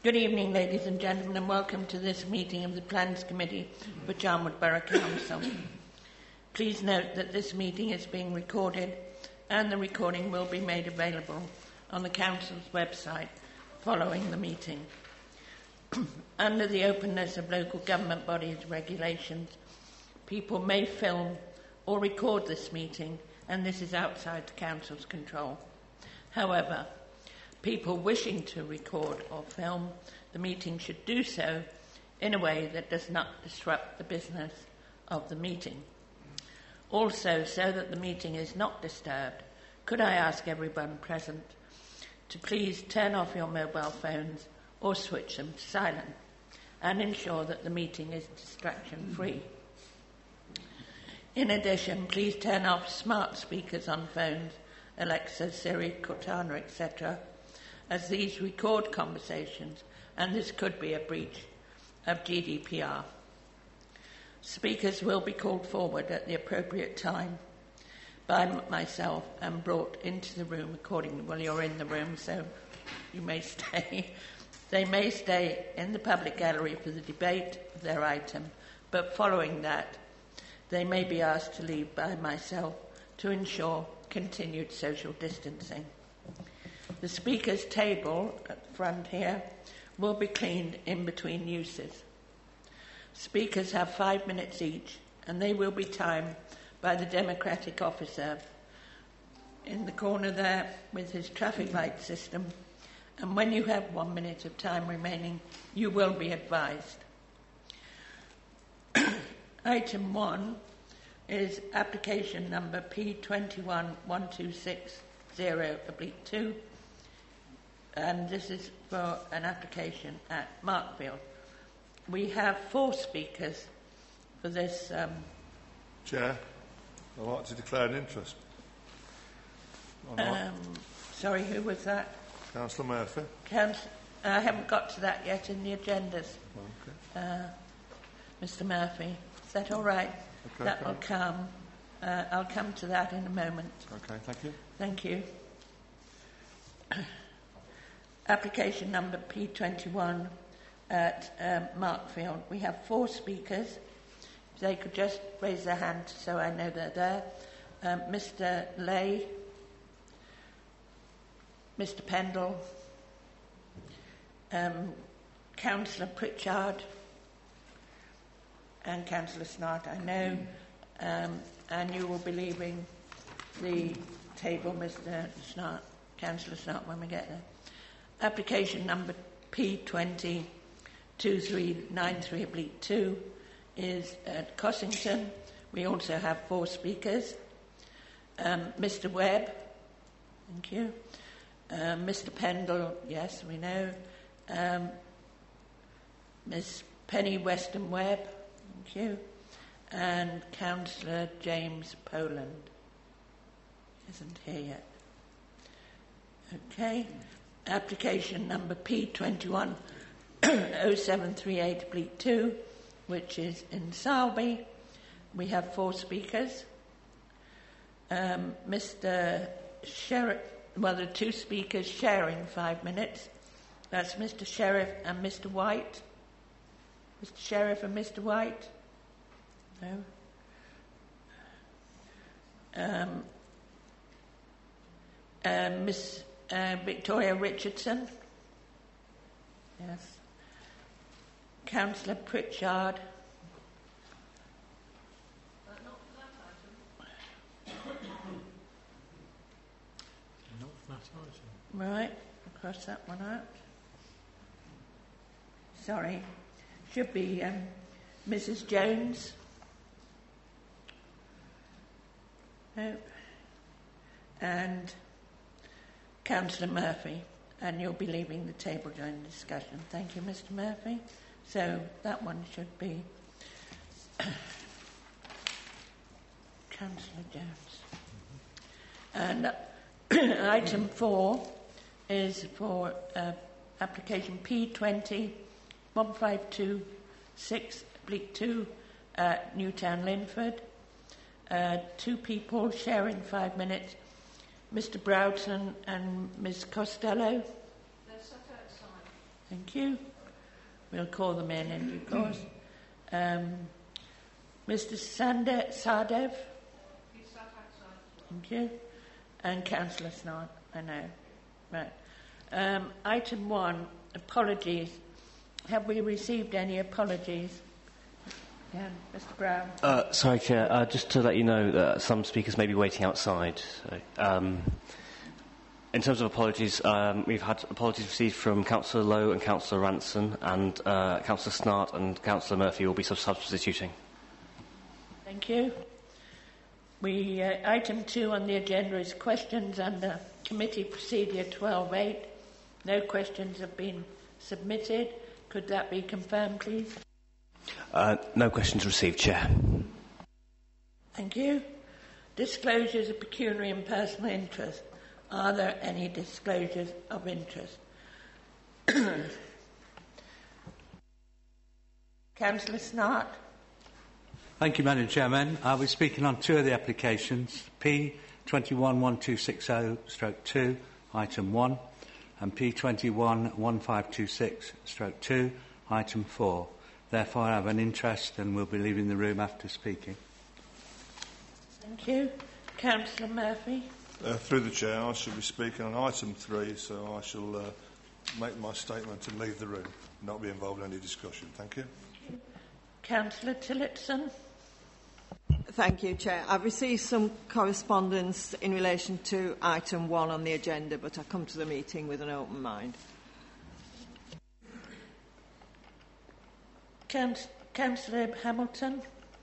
Good evening, ladies and gentlemen, and welcome to this meeting of the Plans Committee for Charnwood Borough Council. Please note that this meeting is being recorded and the recording will be made available on the Council's website following the meeting. Under the openness of local government bodies regulations, people may film or record this meeting, and this is outside the Council's control. However, people wishing to record or film the meeting should do so in a way that does not disrupt the business of the meeting. Also, so that the meeting is not disturbed, could I ask everyone present to please turn off your mobile phones or switch them to silent and ensure that the meeting is distraction-free. In addition, please turn off smart speakers on phones, Alexa, Siri, Cortana, etc., as these record conversations, and this could be a breach of GDPR. Speakers will be called forward at the appropriate time by myself and brought into the room accordingly. Well, you're in the room, so you may stay. They may stay in the public gallery for the debate of their item, but following that, they may be asked to leave by myself to ensure continued social distancing. The speaker's table at the front here will be cleaned in between uses. Speakers have 5 minutes each, and they will be timed by the democratic officer in the corner there with his traffic light system. And when you have 1 minute of time remaining, you will be advised. Item 1 is application number P211260/2, and this is for an application at Markfield. We have 4 speakers for this. Chair, I'd like to declare an interest. Sorry, who was that? Councillor Murphy. I haven't got to that yet in the agendas. Okay. Mr. Murphy, is that all right? Okay, that will come. I'll come to that in a moment. Okay, thank you. Thank you. Application number P21 at Markfield. We have 4 speakers. If they could just raise their hand so I know they're there. Mr. Lay, Mr. Pendle, Councillor Pritchard, and Councillor Snart, I know, and you will be leaving the table, Mr. Snart, Councillor Snart, when we get there. Application number P202393/2 is at Cossington. We also have 4 speakers. Mr. Webb, thank you. Mr. Pendle, yes, we know. Miss Penny Weston Webb, thank you. And Councillor James Poland isn't here yet. Okay. Application number P210738/2, which is in Salby. We have 4 speakers. Mr. Sheriff, well, there are 2 speakers sharing 5 minutes. That's Mr. Sheriff and Mr. White. Mr. Sheriff and Mr. White? No. Miss Victoria Richardson? Yes. Councillor Pritchard? Not for that item. Not for that item. Right, I'll cross that one out. Sorry. Should be Mrs. Jones. No. And Councillor Murphy. And you'll be leaving the table during the discussion. Thank you, Mr. Murphy. So that one should be Councillor Jones. And item 4 is for application P201526/2 at Newtown Linford. 2 people sharing 5 minutes. Mr. Broughton and Ms. Costello. They're sat outside. Thank you. We'll call them in due course. Mr. Sardev? He's sat outside. Thank you. And Councillor Snart, I know. Right. Item 1, apologies. Have we received any apologies? Yeah, Mr. Brown. Sorry, Chair. Just to let you know that some speakers may be waiting outside. So, in terms of apologies, we've had apologies received from Councillor Lowe and Councillor Ranson, and Councillor Snart and Councillor Murphy will be substituting. Thank you. Item 2 on the agenda is questions under Committee Procedure 12.8. No questions have been submitted. Could that be confirmed, please? No questions received, Chair. Thank you. Disclosures of pecuniary and personal interest. Are there any disclosures of interest? Councillor Snart. Thank you, Madam Chairman. I'll be speaking on two of the applications, P211260/2, item 1, and P211526/2, item 4. Therefore, I have an interest and will be leaving the room after speaking. Thank you. Councillor Murphy. Through the Chair, I shall be speaking on item 3, so I shall make my statement and leave the room, not be involved in any discussion. Thank you. Councillor Tillotson. Thank you, Chair. I've received some correspondence in relation to item 1 on the agenda, but I come to the meeting with an open mind. Councillor Hamilton.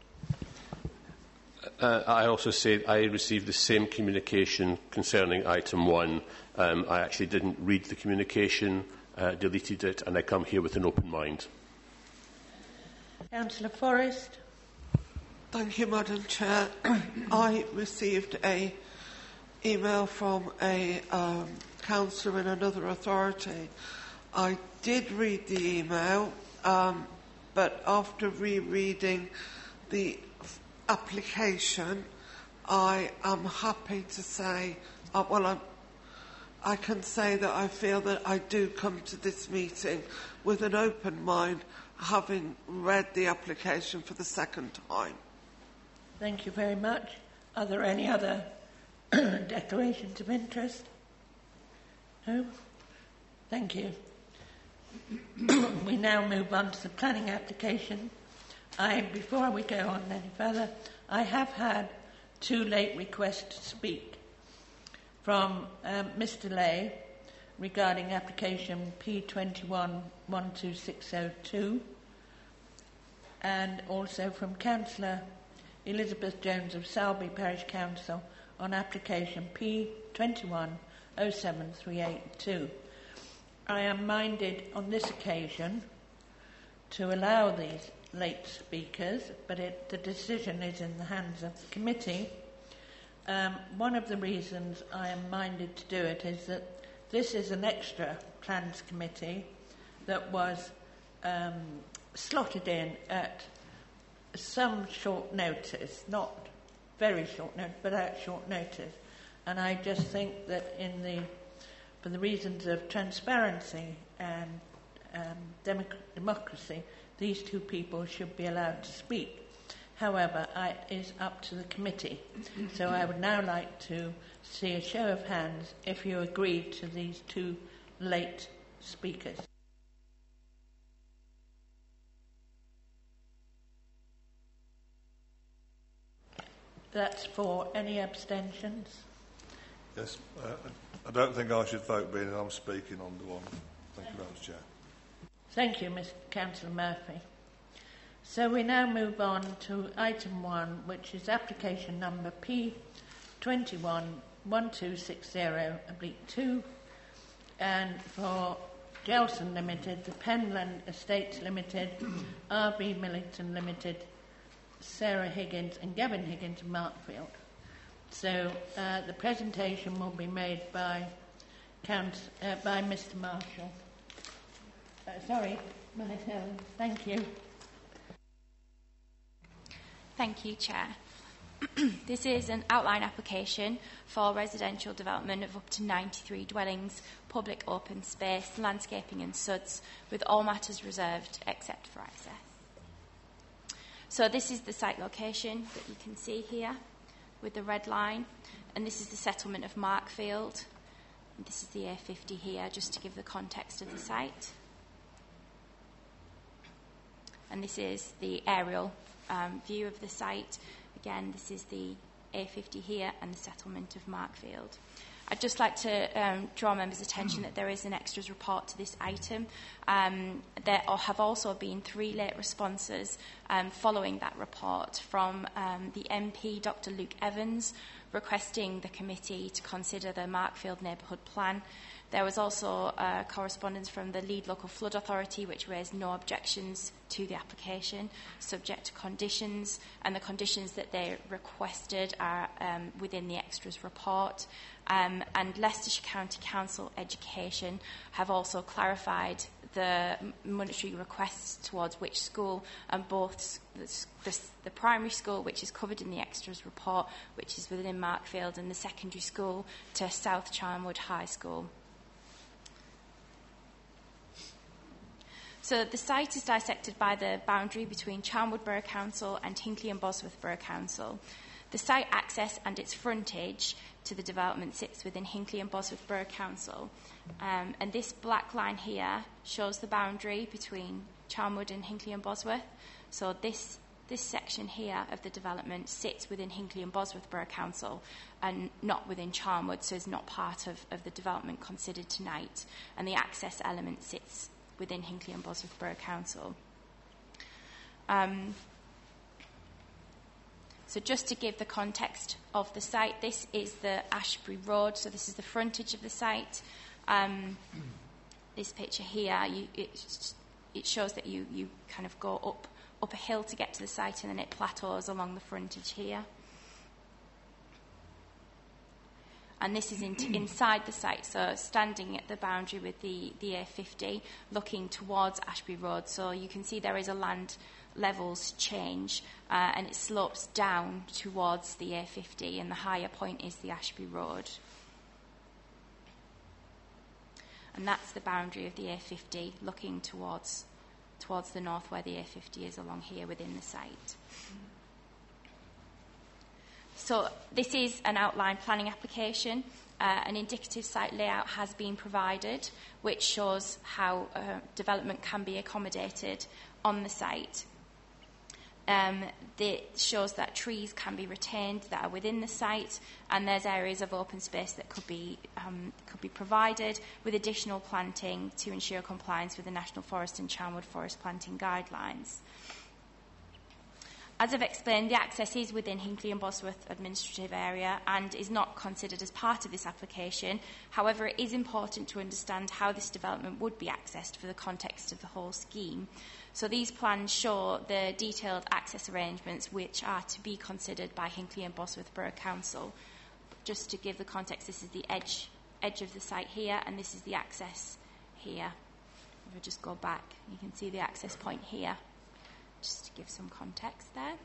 I also say I received the same communication concerning item 1. I actually didn't read the communication, deleted it, and I come here with an open mind. Councillor Forrest. Thank you, Madam Chair. I received an email from a councillor in another authority. I did read the email, but after rereading the application, I am happy to say, I can say that I feel that I do come to this meeting with an open mind, having read the application for the second time. Thank you very much. Are there any other declarations of interest? No? Thank you. We now move on to the planning application. Before we go on any further, I have had 2 late requests to speak from Mr. Lay regarding application P21-12602 and also from Councillor Elizabeth Jones of Selby Parish Council on application P21-07382. I am minded on this occasion to allow these late speakers, but the decision is in the hands of the committee. One of the reasons I am minded to do it is that this is an extra plans committee that was slotted in at some short notice, not very short notice, but at short notice. And I just think that for the reasons of transparency and democracy, these 2 people should be allowed to speak. However, it is up to the committee. So I would now like to see a show of hands if you agree to these 2 late speakers. That's for. Any abstentions? Yes. I don't think I should vote, being that I'm speaking on the one. Thank you very much, Chair. Thank you, Mr. Councillor Murphy. So we now move on to item 1, which is application number P21-1260/2, and for Gelson Limited, the Penland Estates Limited, RB Millington Limited, Sarah Higgins and Gavin Higgins of Markfield. So the presentation will be made by Mr. Marshall. Thank you. Thank you, Chair. This is an outline application for residential development of up to 93 dwellings, public open space, landscaping and SUDs, with all matters reserved except for access. So this is the site location that you can see here with the red line, and this is the settlement of Markfield. And this is the A50 here, just to give the context of the site. And this is the aerial view of the site. Again, this is the A50 here and the settlement of Markfield. I'd just like to draw members' attention that there is an extras report to this item. There have also been 3 late responses following that report from the MP, Dr Luke Evans, requesting the committee to consider the Markfield neighbourhood plan. There was also correspondence from the Lead Local Flood Authority, which raised no objections to the application, subject to conditions, and the conditions that they requested are within the extras report. And Leicestershire County Council Education have also clarified the monetary requests towards which school, and both the primary school, which is covered in the extras report, which is within Markfield, and the secondary school to South Charnwood High School. So the site is dissected by the boundary between Charnwood Borough Council and Hinckley and Bosworth Borough Council. The site access and its frontage to the development sits within Hinckley and Bosworth Borough Council. And this black line here shows the boundary between Charnwood and Hinckley and Bosworth. So this section here of the development sits within Hinckley and Bosworth Borough Council and not within Charnwood, so is not part of the development considered tonight. And the access element sits within Hinckley and Bosworth Borough Council. So just to give the context of the site, this is the Ashbury Road, so this is the frontage of the site. This picture here, it shows that you kind of go up a hill to get to the site, and then it plateaus along the frontage here. And this is inside the site, so standing at the boundary with the A50, looking towards Ashbury Road. So you can see there is a land levels change, and it slopes down towards the A50, and the higher point is the Ashbury Road. And that's the boundary of the A50, looking towards the north, where the A50 is along here within the site. So this is an outline planning application. An indicative site layout has been provided, which shows how development can be accommodated on the site. It shows that trees can be retained that are within the site, and there's areas of open space that could be provided with additional planting to ensure compliance with the National Forest and Charnwood Forest planting guidelines. As I've explained, the access is within Hinckley and Bosworth administrative area and is not considered as part of this application. However, it is important to understand how this development would be accessed for the context of the whole scheme. So these plans show the detailed access arrangements which are to be considered by Hinckley and Bosworth Borough Council. Just to give the context, this is the edge of the site here, and this is the access here. If I just go back, you can see the access point here, just to give some context there.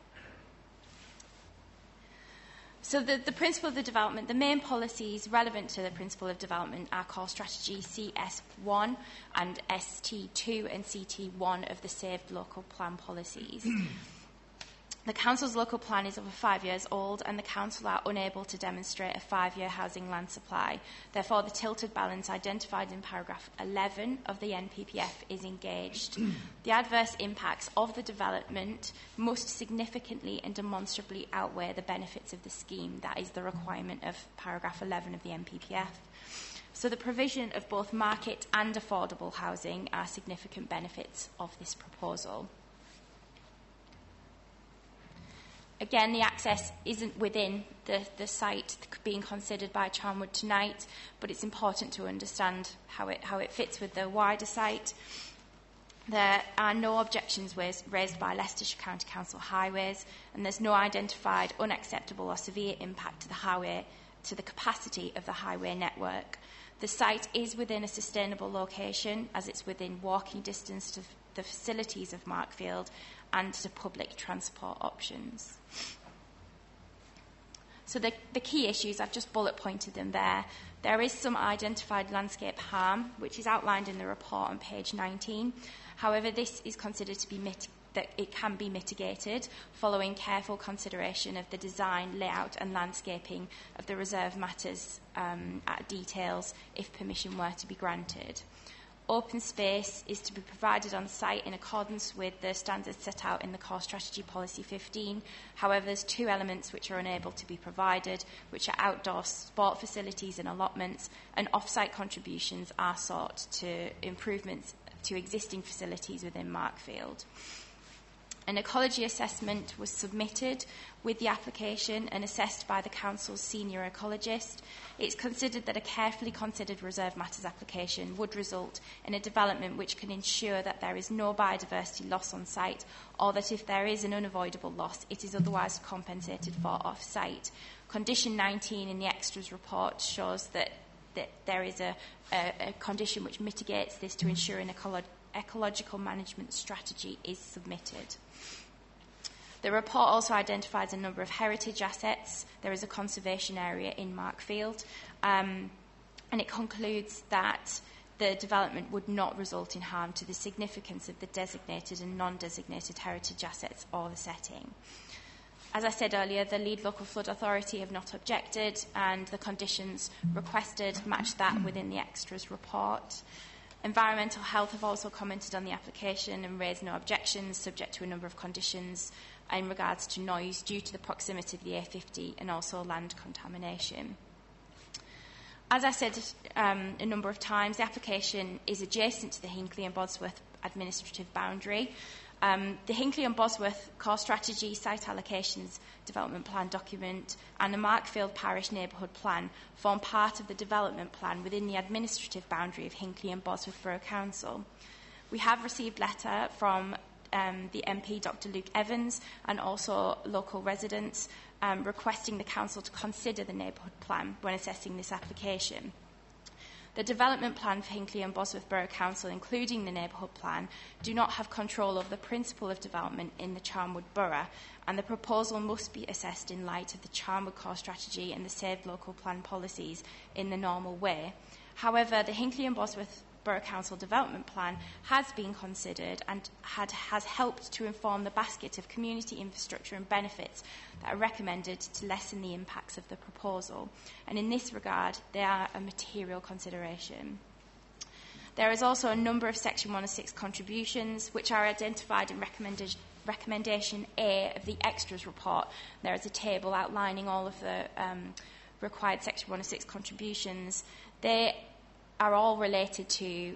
So the principle of the development, the main policies relevant to the principle of development are core strategy CS1 and ST2 and CT1 of the saved local plan policies. The Council's local plan is over 5 years old, and the Council are unable to demonstrate a 5-year housing land supply. Therefore, the tilted balance identified in paragraph 11 of the NPPF is engaged. The adverse impacts of the development must significantly and demonstrably outweigh the benefits of the scheme. That is the requirement of paragraph 11 of the NPPF. So the provision of both market and affordable housing are significant benefits of this proposal. Again, the access isn't within the site being considered by Charnwood tonight, but it's important to understand how it fits with the wider site. There are no objections raised by Leicestershire County Council Highways, and there's no identified unacceptable or severe impact to the highway, to the capacity of the highway network. The site is within a sustainable location, as it's within walking distance to the facilities of Markfield and to public transport options. So the key issues, I've just bullet pointed them there. There is some identified landscape harm, which is outlined in the report on page 19. However, this is considered to be that it can be mitigated following careful consideration of the design, layout and landscaping of the reserve matters at details if permission were to be granted. Open space is to be provided on site in accordance with the standards set out in the Core Strategy Policy 15. However, there's two elements which are unable to be provided, which are outdoor sport facilities and allotments, and off-site contributions are sought to improvements to existing facilities within Markfield. An ecology assessment was submitted with the application and assessed by the Council's senior ecologist. It's considered that a carefully considered reserve matters application would result in a development which can ensure that there is no biodiversity loss on site, or that if there is an unavoidable loss, it is otherwise compensated for off-site. Condition 19 in the extras report shows that there is a condition which mitigates this to ensure an ecological management strategy is submitted. The report also identifies a number of heritage assets. There is a conservation area in Markfield, and it concludes that the development would not result in harm to the significance of the designated and non-designated heritage assets or the setting. As I said earlier, the lead local flood authority have not objected, and the conditions requested match that within the extras report. Environmental Health have also commented on the application and raised no objections, subject to a number of conditions in regards to noise due to the proximity of the A50 and also land contamination. As I said a number of times, the application is adjacent to the Hinckley and Bosworth administrative boundary. The Hinckley and Bosworth Core Strategy, Site Allocations Development Plan document and the Markfield Parish Neighbourhood Plan form part of the development plan within the administrative boundary of Hinckley and Bosworth Borough Council. We have received letter from the MP, Dr Luke Evans, and also local residents requesting the Council to consider the neighbourhood plan when assessing this application. The development plan for Hinckley and Bosworth Borough Council, including the neighbourhood plan, do not have control over the principle of development in the Charnwood Borough, and the proposal must be assessed in light of the Charnwood Core Strategy and the saved local plan policies in the normal way. However, the Hinckley and Bosworth Borough Council Development Plan has been considered and has helped to inform the basket of community infrastructure and benefits that are recommended to lessen the impacts of the proposal. And in this regard, they are a material consideration. There is also a number of Section 106 contributions which are identified in Recommendation A of the Extras report. There is a table outlining all of the required Section 106 contributions. They are all related to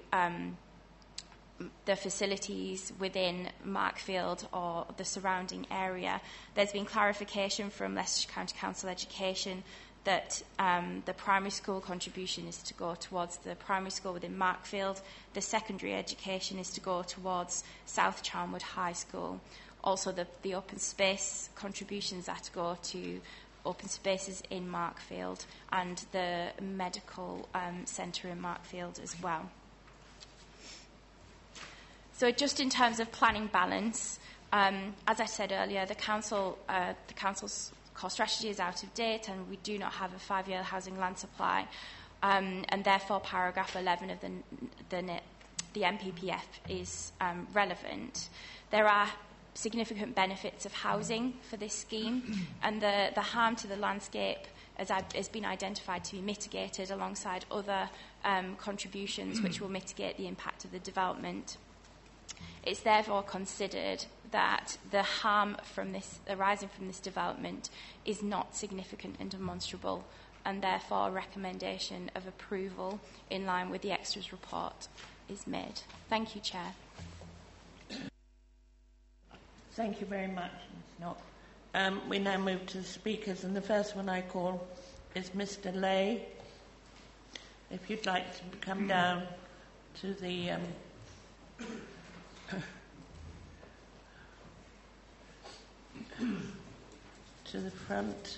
the facilities within Markfield or the surrounding area. There's been clarification from Leicestershire County Council Education that the primary school contribution is to go towards the primary school within Markfield. The secondary education is to go towards South Charnwood High School. Also, the open space contributions are to go to open spaces in Markfield and the medical centre in Markfield as well. So just in terms of planning balance, as I said earlier, the council's core strategy is out of date and we do not have a 5-year housing land supply, and therefore paragraph 11 of the NPPF is relevant. There are significant benefits of housing for this scheme, and the harm to the landscape has been identified to be mitigated alongside other contributions which will mitigate the impact of the development. It's therefore considered that the harm arising from this development is not significant and demonstrable, and therefore a recommendation of approval in line with the Extras report is made. Thank you, Chair. Thank you very much, Ms. Knock. We now move to the speakers, and the first one I call is Mr. Lay. If you'd like to come down to the front,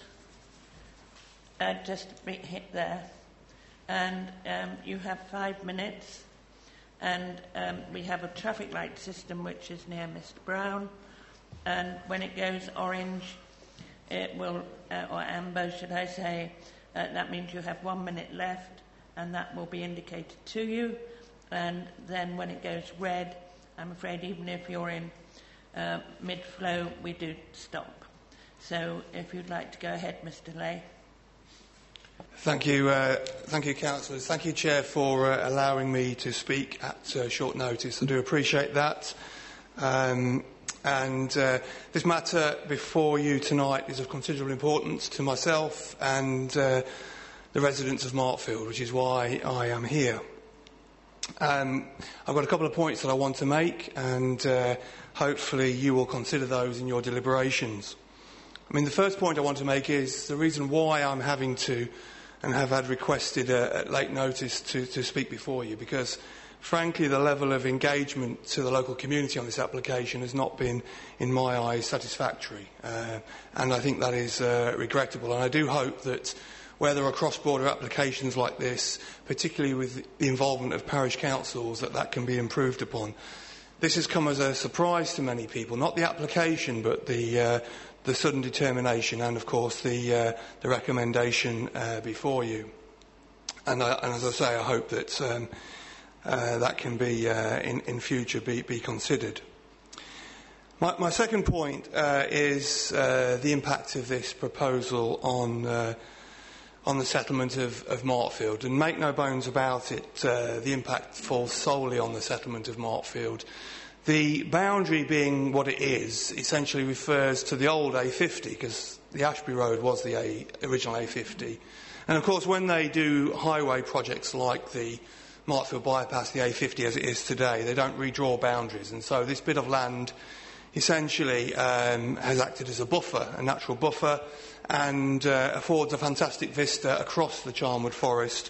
just a bit hit there, and you have 5 minutes, and we have a traffic light system which is near Mr. Brown. And when it goes orange, it will, or Amber, should I say, that means you have 1 minute left, and that will be indicated to you. And then when it goes red, I'm afraid even if you're in mid-flow, we do stop. So if you'd like to go ahead, Mr. Lay. Thank you, councillors. Thank you, Chair, for allowing me to speak at short notice. I do appreciate that. This matter before you tonight is of considerable importance to myself and the residents of Martfield, which is why I am here. I've got a couple of points that I want to make, and hopefully you will consider those in your deliberations. I mean, the first point I want to make is the reason why I'm having to and have had requested at late notice to speak before you, because frankly the level of engagement to the local community on this application has not been, in my eyes, satisfactory, and I think that is regrettable. And I do hope that where there are cross-border applications like this, particularly with the involvement of parish councils, that can be improved upon. This has come as a surprise to many people, not the application but the sudden determination and, of course, the recommendation before you. And as I say, I hope that that can be, in future, be considered. My second point is the impact of this proposal on the settlement of Martfield. And make no bones about it, the impact falls solely on the settlement of Martfield. The boundary being what it is essentially refers to the old A50, because the Ashby Road was the original A50. And of course, when they do highway projects like the Martfield bypass, the A50 as it is today, they don't redraw boundaries. And so this bit of land essentially has acted as a buffer, a natural buffer, and affords a fantastic vista across the Charnwood Forest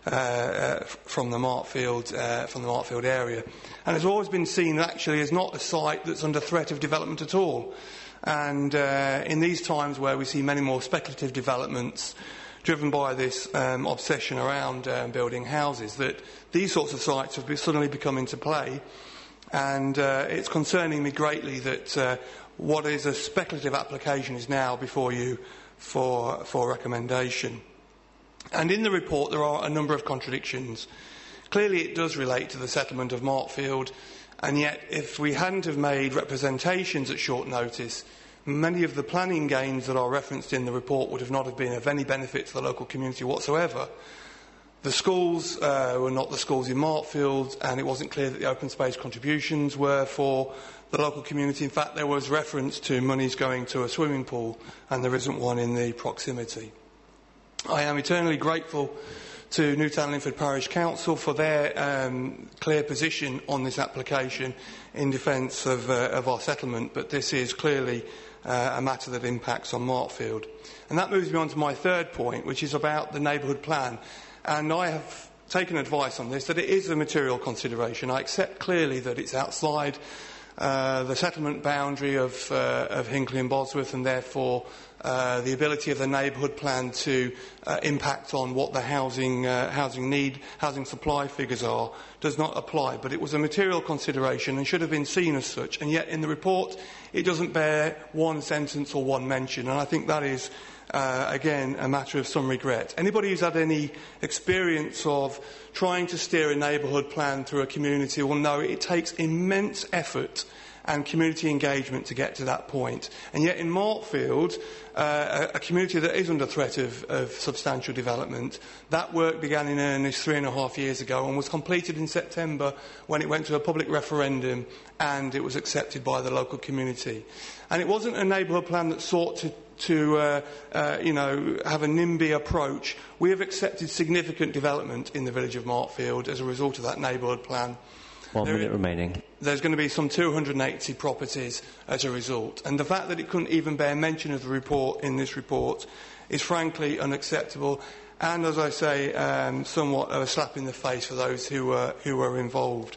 from the Martfield area, and has always been seen actually as not a site that's under threat of development at all. And in these times where we see many more speculative developments driven by this obsession around building houses, that these sorts of sites have suddenly become into play, and it's concerning me greatly that what is a speculative application is now before you for recommendation. And in the report there are a number of contradictions. Clearly it does relate to the settlement of Martfield, and yet if we hadn't have made representations at short notice, many of the planning gains that are referenced in the report would have not have been of any benefit to the local community whatsoever. The schools were not the schools in Martfield, and it wasn't clear that the open space contributions were for the local community. In fact, there was reference to monies going to a swimming pool, and there isn't one in the proximity. I am eternally grateful to Newtown Linford Parish Council for their clear position on this application in defence of our settlement, but this is clearly a matter that impacts on Martfield. And that moves me on to my third point, which is about the neighbourhood plan. And I have taken advice on this, that it is a material consideration. I accept clearly that it's outside the settlement boundary of Hinckley and Bosworth, and therefore the ability of the neighbourhood plan to impact on what the housing supply figures are does not apply. But it was a material consideration and should have been seen as such. And yet in the report it doesn't bear one sentence or one mention. And I think that is, again, a matter of some regret. Anybody who's had any experience of trying to steer a neighbourhood plan through a community will know it takes immense effort and community engagement to get to that point. And yet in Martfield, a community that is under threat of substantial development, that work began in earnest 3.5 years ago and was completed in September when it went to a public referendum and it was accepted by the local community. And it wasn't a neighbourhood plan that sought to have a NIMBY approach. We have accepted significant development in the village of Martfield as a result of that neighbourhood plan. 1 minute remaining. There's going to be some 280 properties as a result. And the fact that it couldn't even bear mention of the report in this report is frankly unacceptable. And, as I say, somewhat of a slap in the face for those who were involved.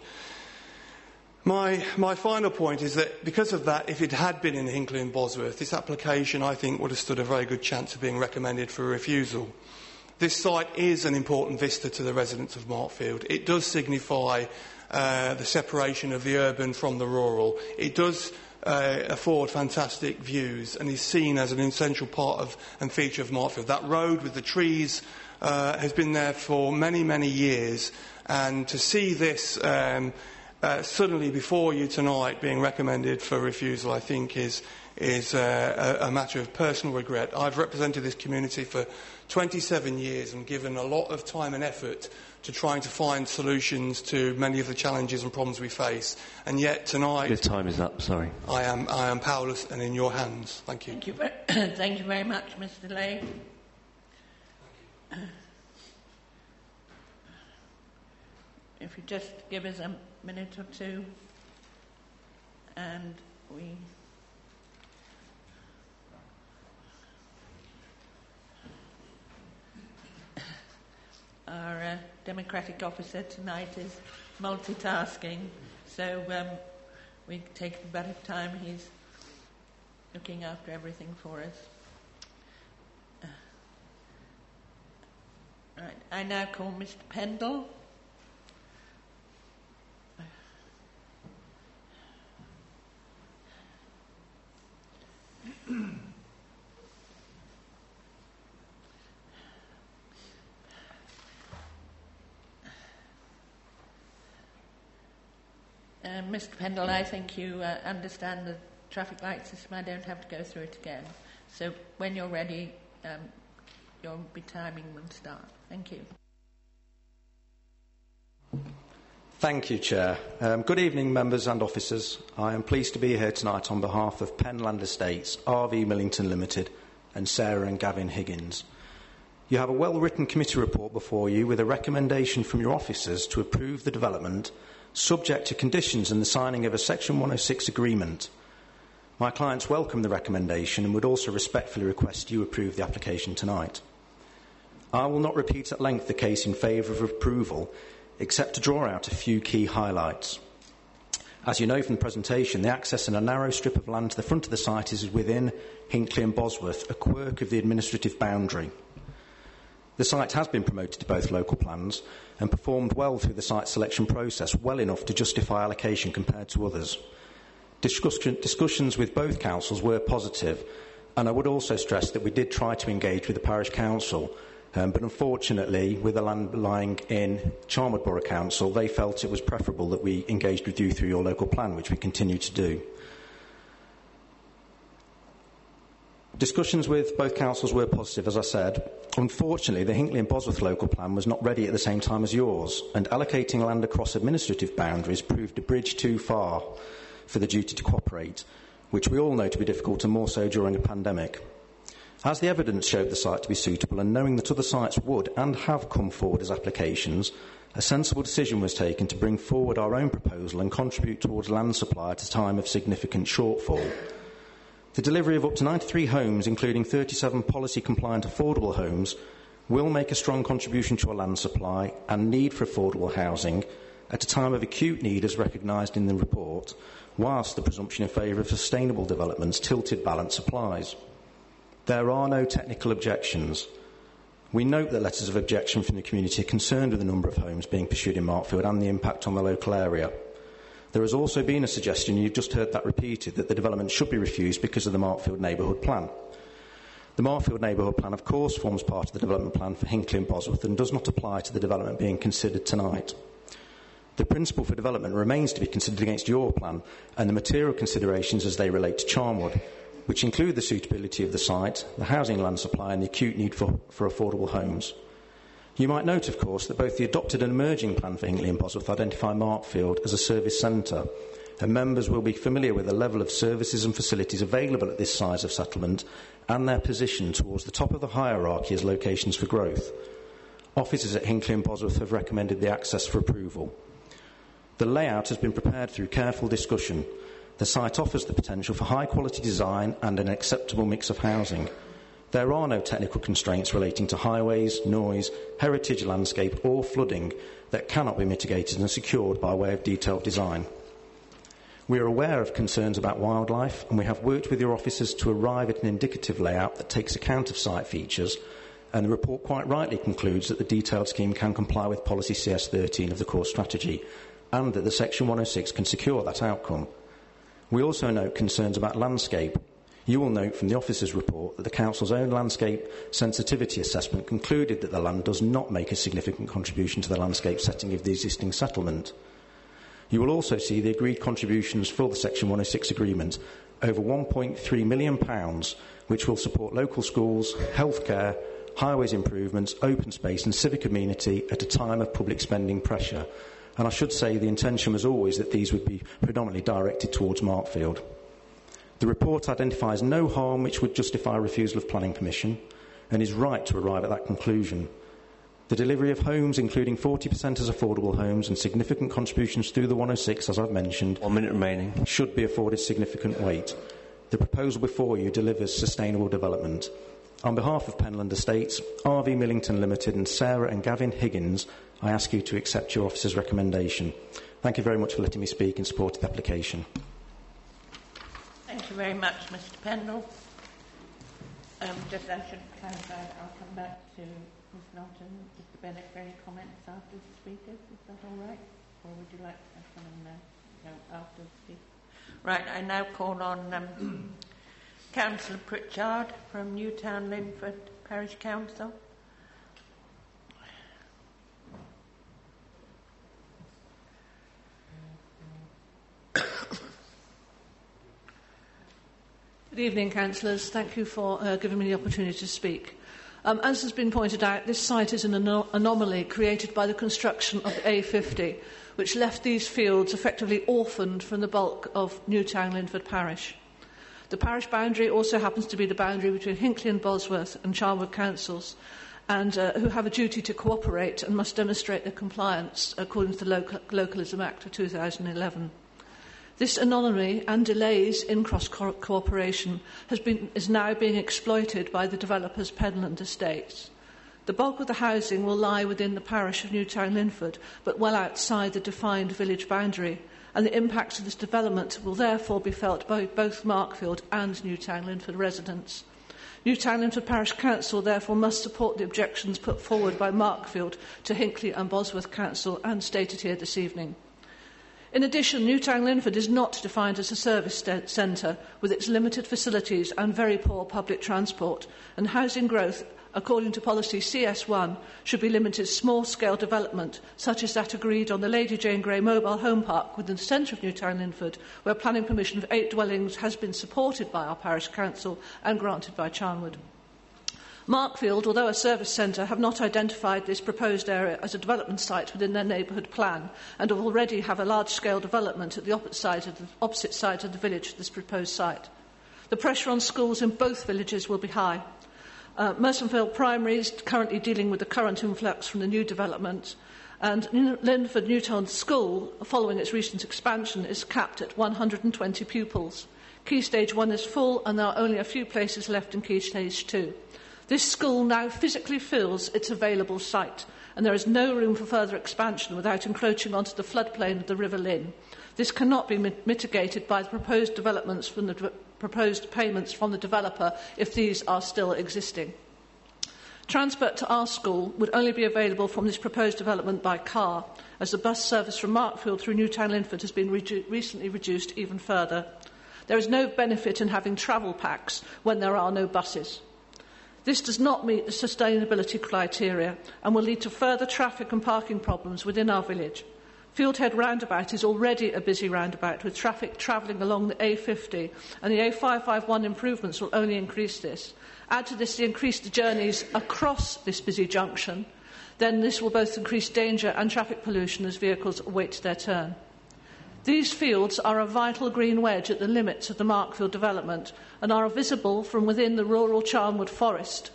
My final point is that because of that, if it had been in Hinckley and Bosworth, this application, I think, would have stood a very good chance of being recommended for refusal. This site is an important vista to the residents of Martfield. It does signify the separation of the urban from the rural. It does afford fantastic views and is seen as an essential part of and feature of Martfield. That road with the trees has been there for many, many years, and to see this suddenly before you tonight being recommended for refusal, I think is a matter of personal regret. I've represented this community for 27 years and given a lot of time and effort to trying to find solutions to many of the challenges and problems we face. And yet tonight... Your time is up, sorry. I am powerless and in your hands. Thank you. Thank you very much, Mr. Lay. If you just give us a minute or two, and we... Our Democratic officer tonight is multitasking, so we take a bit of time. He's looking after everything for us. Right, I now call Mr. Pendle. Mr. Pendle, I think you understand the traffic light system. I don't have to go through it again. So when you're ready, your timing will start. Thank you. Thank you, Chair. Good evening, members and officers. I am pleased to be here tonight on behalf of Penland Estates, RV Millington Limited, and Sarah and Gavin Higgins. You have a well-written committee report before you with a recommendation from your officers to approve the development subject to conditions and the signing of a Section 106 agreement. My clients welcome the recommendation and would also respectfully request you approve the application tonight. I will not repeat at length the case in favour of approval, except to draw out a few key highlights. As you know from the presentation, the access in a narrow strip of land to the front of the site is within Hinckley and Bosworth, a quirk of the administrative boundary. The site has been promoted to both local plans and performed well through the site selection process, well enough to justify allocation compared to others. Discussions with both councils were positive, and I would also stress that we did try to engage with the parish council, but unfortunately, with the land lying in Charnwood Borough Council, they felt it was preferable that we engaged with you through your local plan, which we continue to do. Discussions with both councils were positive, as I said. Unfortunately, the Hinckley and Bosworth local plan was not ready at the same time as yours, and allocating land across administrative boundaries proved a bridge too far for the duty to cooperate, which we all know to be difficult, and more so during a pandemic. As the evidence showed the site to be suitable, and knowing that other sites would and have come forward as applications, a sensible decision was taken to bring forward our own proposal and contribute towards land supply at a time of significant shortfall. The delivery of up to 93 homes, including 37 policy-compliant affordable homes, will make a strong contribution to our land supply and need for affordable housing at a time of acute need as recognised in the report, whilst the presumption in favour of sustainable development's tilted balance applies. There are no technical objections. We note that letters of objection from the community are concerned with the number of homes being pursued in Markfield and the impact on the local area. There has also been a suggestion, you've just heard that repeated, that the development should be refused because of the Markfield Neighbourhood Plan. The Markfield Neighbourhood Plan, of course, forms part of the development plan for Hinckley and Bosworth and does not apply to the development being considered tonight. The principle for development remains to be considered against your plan and the material considerations as they relate to Charnwood, which include the suitability of the site, the housing land supply and the acute need for affordable homes. You might note, of course, that both the adopted and emerging plan for Hinckley and Bosworth identify Markfield as a service centre, and members will be familiar with the level of services and facilities available at this size of settlement and their position towards the top of the hierarchy as locations for growth. Officers at Hinckley and Bosworth have recommended the access for approval. The layout has been prepared through careful discussion. The site offers the potential for high-quality design and an acceptable mix of housing. There are no technical constraints relating to highways, noise, heritage landscape or flooding that cannot be mitigated and secured by way of detailed design. We are aware of concerns about wildlife, and we have worked with your officers to arrive at an indicative layout that takes account of site features, and the report quite rightly concludes that the detailed scheme can comply with policy CS13 of the core strategy and that the Section 106 can secure that outcome. We also note concerns about landscape. You will note from the officer's report that the Council's own landscape sensitivity assessment concluded that the land does not make a significant contribution to the landscape setting of the existing settlement. You will also see the agreed contributions for the Section 106 agreement, over £1.3 million, which will support local schools, healthcare, highways improvements, open space and civic amenity at a time of public spending pressure. And I should say the intention was always that these would be predominantly directed towards Markfield. The report identifies no harm which would justify refusal of planning permission and is right to arrive at that conclusion. The delivery of homes, including 40% as affordable homes and significant contributions through the 106, as I've mentioned, 1 minute remaining, should be afforded significant weight. The proposal before you delivers sustainable development. On behalf of Penland Estates, RV Millington Limited and Sarah and Gavin Higgins, I ask you to accept your officer's recommendation. Thank you very much for letting me speak in support of the application. Thank you very much, Mr. Pendle. Just I should clarify, I'll come back to Ms. Norton, Mr. Bennett, for any comments after the speakers. Is that all right? Or would you like to have someone now? No, after the speakers. Right, I now call on Councillor Pritchard from Newtown Linford Parish Council. Good evening, councillors. Thank you for giving me the opportunity to speak. As has been pointed out, this site is an anomaly created by the construction of the A50, which left these fields effectively orphaned from the bulk of Newtown Linford Parish. The parish boundary also happens to be the boundary between Hinckley and Bosworth and Charnwood councils, and who have a duty to cooperate and must demonstrate their compliance according to the Localism Act of 2011. This anomaly and delays in cross-cooperation is now being exploited by the developers Penland Estates. The bulk of the housing will lie within the parish of Newtown Linford, but well outside the defined village boundary, and the impacts of this development will therefore be felt by both Markfield and Newtown Linford residents. Newtown Linford Parish Council therefore must support the objections put forward by Markfield to Hinckley and Bosworth Council and stated here this evening. In addition, Newtown Linford is not defined as a service centre with its limited facilities and very poor public transport, and housing growth, according to policy CS1, should be limited to small-scale development, such as that agreed on the Lady Jane Grey Mobile Home Park within the centre of Newtown Linford, where planning permission for 8 dwellings has been supported by our parish council and granted by Charnwood. Markfield, although a service centre, have not identified this proposed area as a development site within their neighbourhood plan and already have a large-scale development at the opposite side of the village to this proposed site. The pressure on schools in both villages will be high. Mersonville Primary is currently dealing with the current influx from the new development, and Linford Newtown School, following its recent expansion, is capped at 120 pupils. Key Stage 1 is full, and there are only a few places left in Key Stage 2. This school now physically fills its available site, and there is no room for further expansion without encroaching onto the floodplain of the River Lynn. This cannot be mitigated by the proposed developments from the proposed payments from the developer if these are still existing. Transport to our school would only be available from this proposed development by car, as the bus service from Markfield through Newtown Linford has been recently reduced even further. There is no benefit in having travel packs when there are no buses. This does not meet the sustainability criteria and will lead to further traffic and parking problems within our village. Fieldhead roundabout is already a busy roundabout with traffic travelling along the A50, and the A551 improvements will only increase this. Add to this the increased journeys across this busy junction, then this will both increase danger and traffic pollution as vehicles await their turn. These fields are a vital green wedge at the limits of the Markfield development and are visible from within the rural Charnwood Forest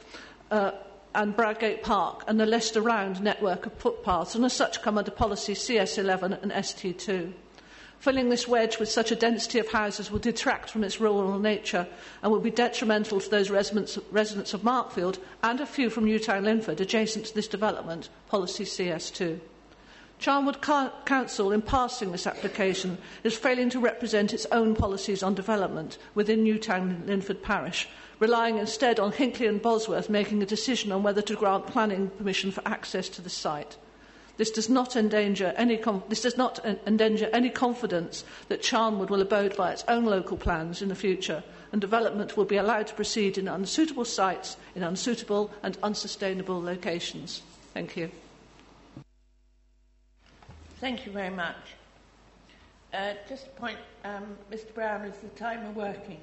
and Bradgate Park and the Leicester Round network of footpaths, and as such come under policy CS11 and ST2. Filling this wedge with such a density of houses will detract from its rural nature and will be detrimental to those residents of Markfield and a few from Newtown Linford adjacent to this development, policy CS2. Charnwood Council, in passing this application, is failing to represent its own policies on development within Newtown Linford Parish, relying instead on Hinckley and Bosworth making a decision on whether to grant planning permission for access to the site. This does not endanger any confidence that Charnwood will abide by its own local plans in the future, and development will be allowed to proceed in unsuitable sites in unsuitable and unsustainable locations. Thank you. Thank you very much. Just a point, Mr. Brown, is the timer working?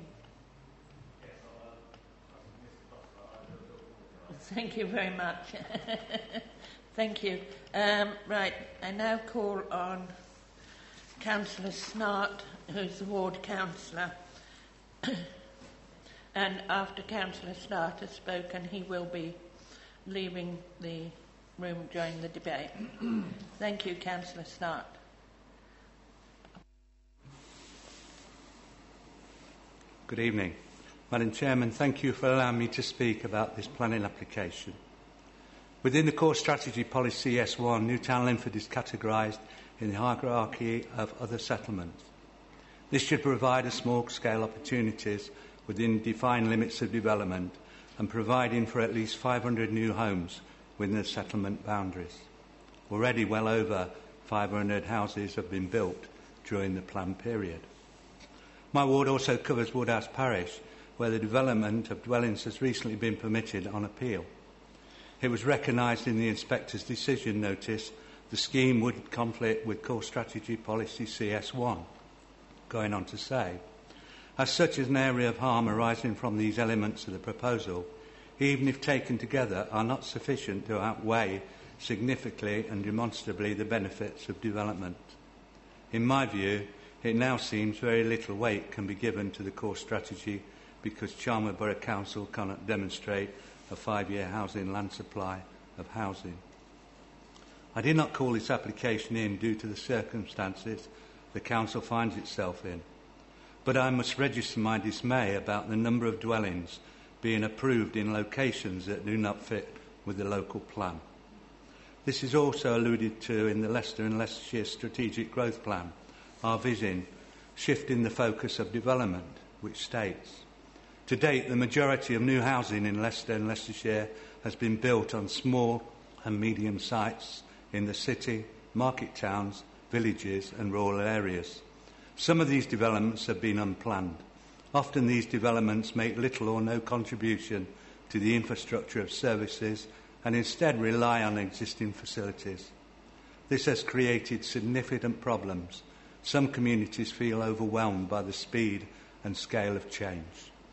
Thank you very much. Thank you. Right, I now call on Councillor Snart, who's the ward councillor. And after Councillor Snart has spoken, he will be leaving the room during the debate. Thank you, Councillor Snart. Good evening. Madam Chairman, thank you for allowing me to speak about this planning application. Within the core strategy policy S1, Newtown Linford is categorised in the hierarchy of other settlements. This should provide a small-scale opportunities within defined limits of development and providing for at least 500 new homes within the settlement boundaries. Already well over 500 houses have been built during the plan period. My ward also covers Woodhouse Parish, where the development of dwellings has recently been permitted on appeal. It was recognised in the inspector's decision notice the scheme would conflict with core strategy policy CS1, going on to say, as such as an area of harm arising from these elements of the proposal, even if taken together, are not sufficient to outweigh significantly and demonstrably the benefits of development. In my view, it now seems very little weight can be given to the core strategy because Charnwood Borough Council cannot demonstrate a 5-year housing land supply of housing. I did not call this application in due to the circumstances the Council finds itself in, but I must register my dismay about the number of dwellings being approved in locations that do not fit with the local plan. This is also alluded to in the Leicester and Leicestershire Strategic Growth Plan, our vision, shifting the focus of development, which states, to date, the majority of new housing in Leicester and Leicestershire has been built on small and medium sites in the city, market towns, villages and rural areas. Some of these developments have been unplanned. Often these developments make little or no contribution to the infrastructure of services and instead rely on existing facilities. This has created significant problems. Some communities feel overwhelmed by the speed and scale of change.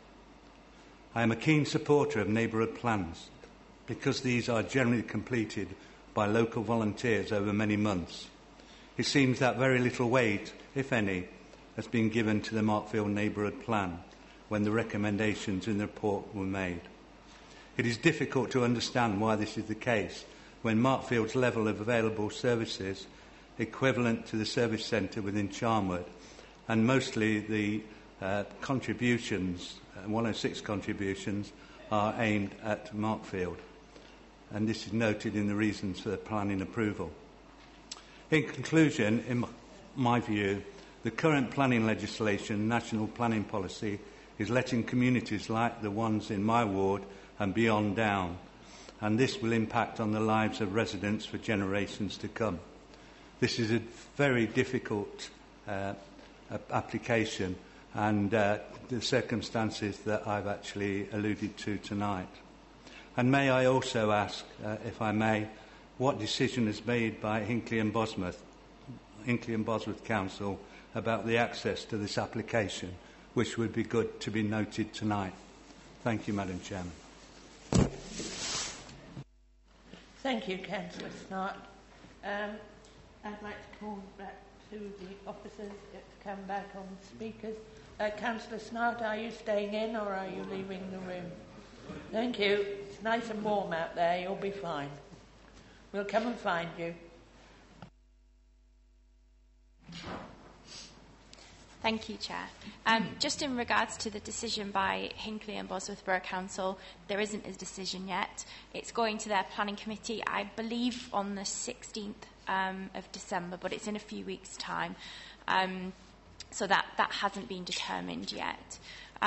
I am a keen supporter of neighbourhood plans because these are generally completed by local volunteers over many months. It seems that very little weight, if any, has been given to the Markfield Neighbourhood Plan when the recommendations in the report were made. It is difficult to understand why this is the case when Markfield's level of available services equivalent to the service centre within Charnwood, and mostly the contributions, 106 contributions, are aimed at Markfield. And this is noted in the reasons for the planning approval. In conclusion, in my view, the current planning legislation, national planning policy, is letting communities like the ones in my ward and beyond down, and this will impact on the lives of residents for generations to come. This is a very difficult application, and the circumstances that I've actually alluded to tonight. And may I also ask, if I may, what decision is made by Hinckley and Bosworth Council about the access to this application, which would be good to be noted tonight. Thank you, Madam Chairman. Thank you, Councillor Snart. I'd like to call back to the officers to come back on speakers. Councillor Snart, are you staying in or are you leaving the room? Thank you. It's nice and warm out there. You'll be fine. We'll come and find you. Thank you, Chair. Just in regards to the decision by Hinckley and Bosworth Borough Council, there isn't a decision yet. It's going to their planning committee, I believe, on the 16th of December, but it's in a few weeks' time. So that hasn't been determined yet.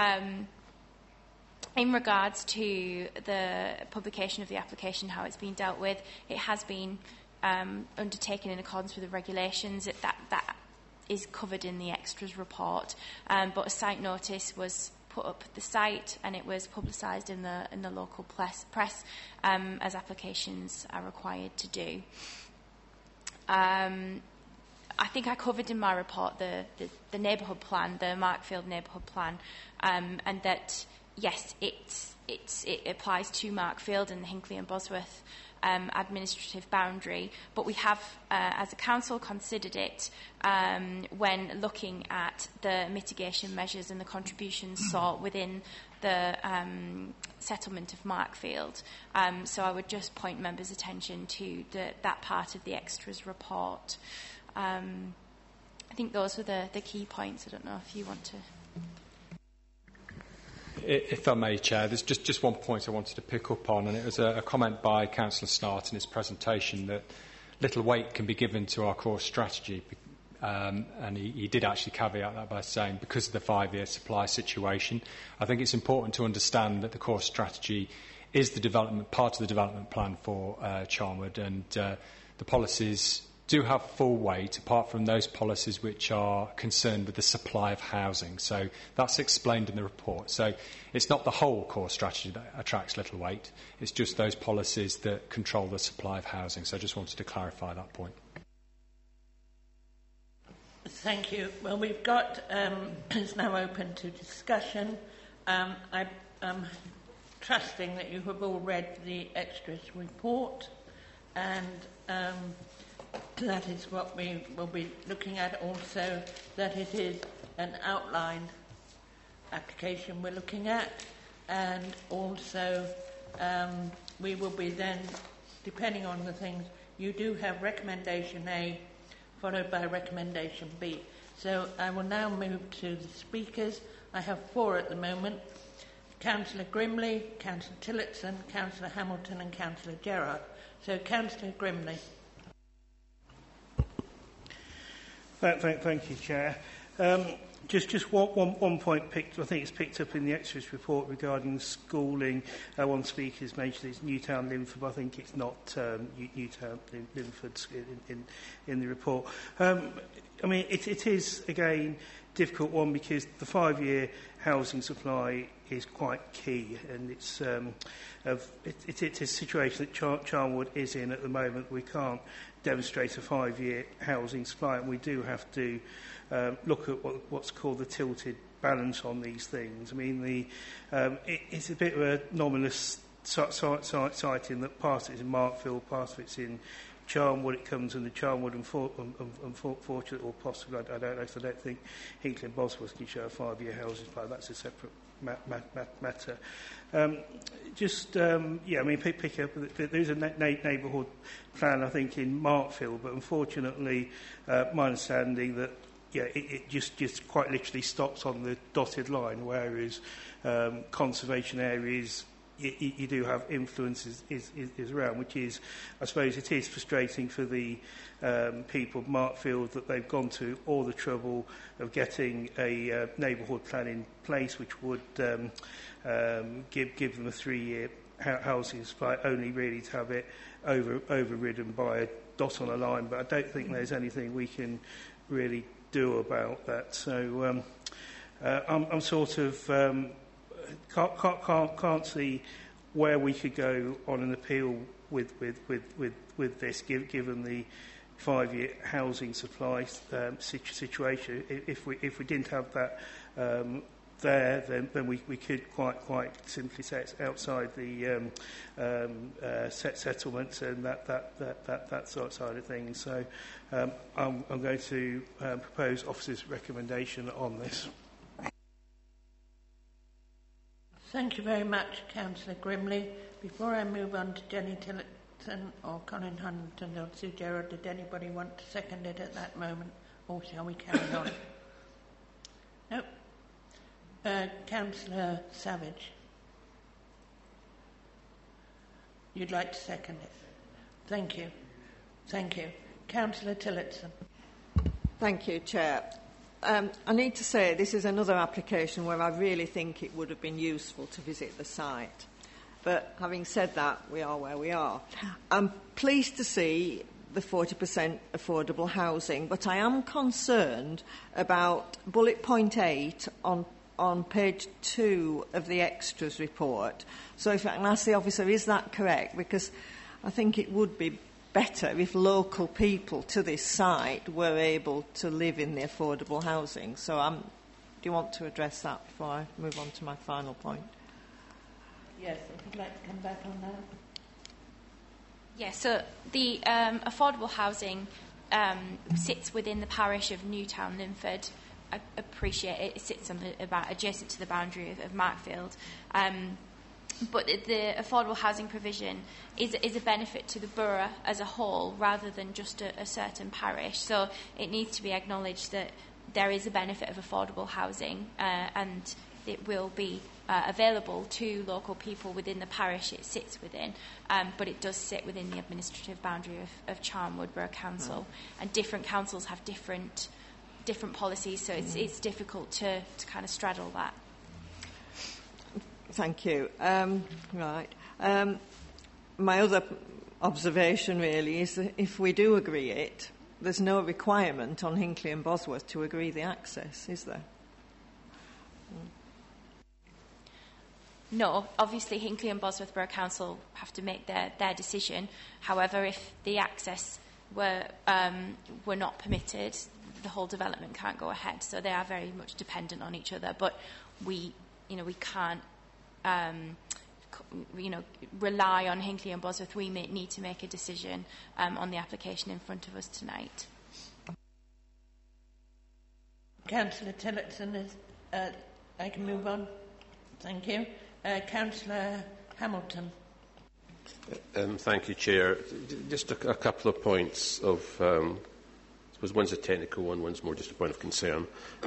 In regards to the publication of the application, how it's been dealt with, it has been undertaken in accordance with the regulations. That is covered in the extras report. But a site notice was put up at the site, and it was publicised in the local press, as applications are required to do. I think I covered in my report the neighbourhood plan, the Markfield neighbourhood plan, and that yes, it applies to Markfield and the Hinckley and Bosworth administrative boundary, but we have, as a council, considered it when looking at the mitigation measures and the contributions sought within the settlement of Markfield. So I would just point members' attention to that part of the extras report. I think those were the key points. I don't know if you want to... If I may, Chair, there's just one point I wanted to pick up on, and it was a comment by Councillor Snart in his presentation that little weight can be given to our core strategy, and he did actually caveat that by saying because of the 5-year supply situation. I think it's important to understand that the core strategy is the development part of the development plan for Charnwood, and the policies do have full weight, apart from those policies which are concerned with the supply of housing. So that's explained in the report. So it's not the whole core strategy that attracts little weight. It's just those policies that control the supply of housing. So I just wanted to clarify that point. Thank you. Well, we've got, it's now open to discussion. I'm trusting that you have all read the extras report, and that is what we will be looking at. Also, that it is an outline application we're looking at, and also we will be then, depending on the things, you do have recommendation A followed by recommendation B. So I will now move to the speakers. I have 4 at the moment: Councillor Grimley, Councillor Tillotson, Councillor Hamilton and Councillor Gerrard. So Councillor Grimley. Thank you, Chair. Just one point picked. I think it's picked up in the extras report regarding schooling. One speaker's mentioned it's Newtown Linford, but I think it's not Newtown Linford in the report. I mean, it is again difficult one because the 5-year housing supply is quite key, and it's a situation that Charnwood is in at the moment. We can't demonstrate a 5-year housing supply, and we do have to look at what's called the tilted balance on these things. I mean, it's a bit of an anomalous site in that part of it's in Markfield, part of it's in Charnwood. It comes under Charnwood, unfortunately, or possibly, I don't know, so I don't think Hinckley and Bosworth can show a 5-year housing supply. That's a separate matter. I mean, pick up. There's a neighbourhood plan, I think, in Markfield, but unfortunately, my understanding that it just quite literally stops on the dotted line, whereas conservation areas, you do have influences is around, which is, I suppose, it is frustrating for the people of Markfield that they've gone to all the trouble of getting a neighbourhood plan in place, which would give them a 3-year housing supply, only really to have it overridden by a dot on a line. But I don't think there's anything we can really do about that. So I'm sort of can't see where we could go on an appeal with this, given the 5-year housing supply situation. If we didn't have that then we could quite simply say it's outside the settlements and that side of things. So I'm going to propose officer's recommendation on this. Thank you very much, Councillor Grimley. Before I move on to Jenny Tillotson or Colin Huntington or Sue Gerrard, did anybody want to second it at that moment, or shall we carry on? No. Councillor Savage. You'd like to second it? Thank you. Thank you. Councillor Tillotson. Thank you, Chair. I need to say this is another application where I really think it would have been useful to visit the site. But having said that, we are where we are. I'm pleased to see the 40% affordable housing, but I am concerned about bullet point 8 on page 2 of the extras report. So if I can ask the officer, is that correct? Because I think it would be better if local people to this site were able to live in the affordable housing. So do you want to address that before I move on to my final point? Yes, if you'd like to come back on that. Yeah, so the affordable housing sits within the parish of Newtown Linford. I appreciate it. It sits on about adjacent to the boundary of Markfield. But the affordable housing provision is a benefit to the borough as a whole rather than just a certain parish. So it needs to be acknowledged that there is a benefit of affordable housing and it will be available to local people within the parish it sits within, but it does sit within the administrative boundary of Charnwood Borough Council. And different councils have different policies, so it's difficult to kind of straddle that. Thank you. Right. My other observation really is that if we do agree it, there's no requirement on Hinckley and Bosworth to agree the access, is there? No, obviously Hinckley and Bosworth Borough Council have to make their decision. However, if the access were not permitted, the whole development can't go ahead. So they are very much dependent on each other. But we can't rely on Hinckley and Bosworth. We need to make a decision on the application in front of us tonight. Councillor Tillotson, I can move on. Thank you. Councillor Hamilton. Thank you, Chair. Just a couple of points of, I suppose one's a technical one, one's more just a point of concern.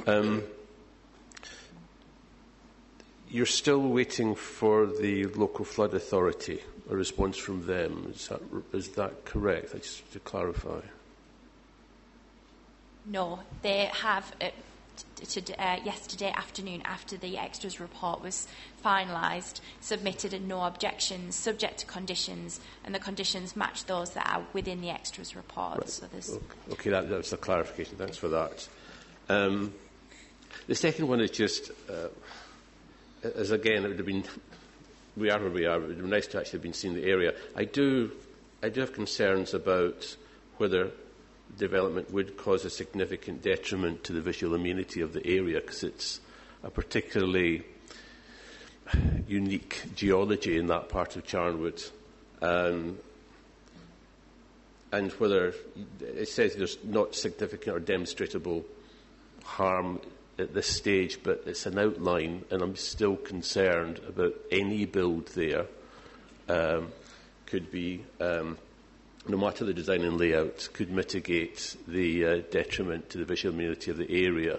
You're still waiting for the local flood authority, a response from them. Is that correct? Just to clarify. No, they have. Yesterday afternoon, after the extras report was finalised, submitted a no objections, subject to conditions, and the conditions match those that are within the extras report. Right. So there's okay, that was a clarification. Thanks for that. The second one is just, as again, it would have been, we are where we are, it would have been nice to actually have been seeing the area. I do have concerns about whether development would cause a significant detriment to the visual amenity of the area, because it's a particularly unique geology in that part of Charnwood, and whether it says there's not significant or demonstrable harm at this stage, but it's an outline, and I'm still concerned about any build there could be no matter the design and layout, could mitigate the detriment to the visual amenity of the area.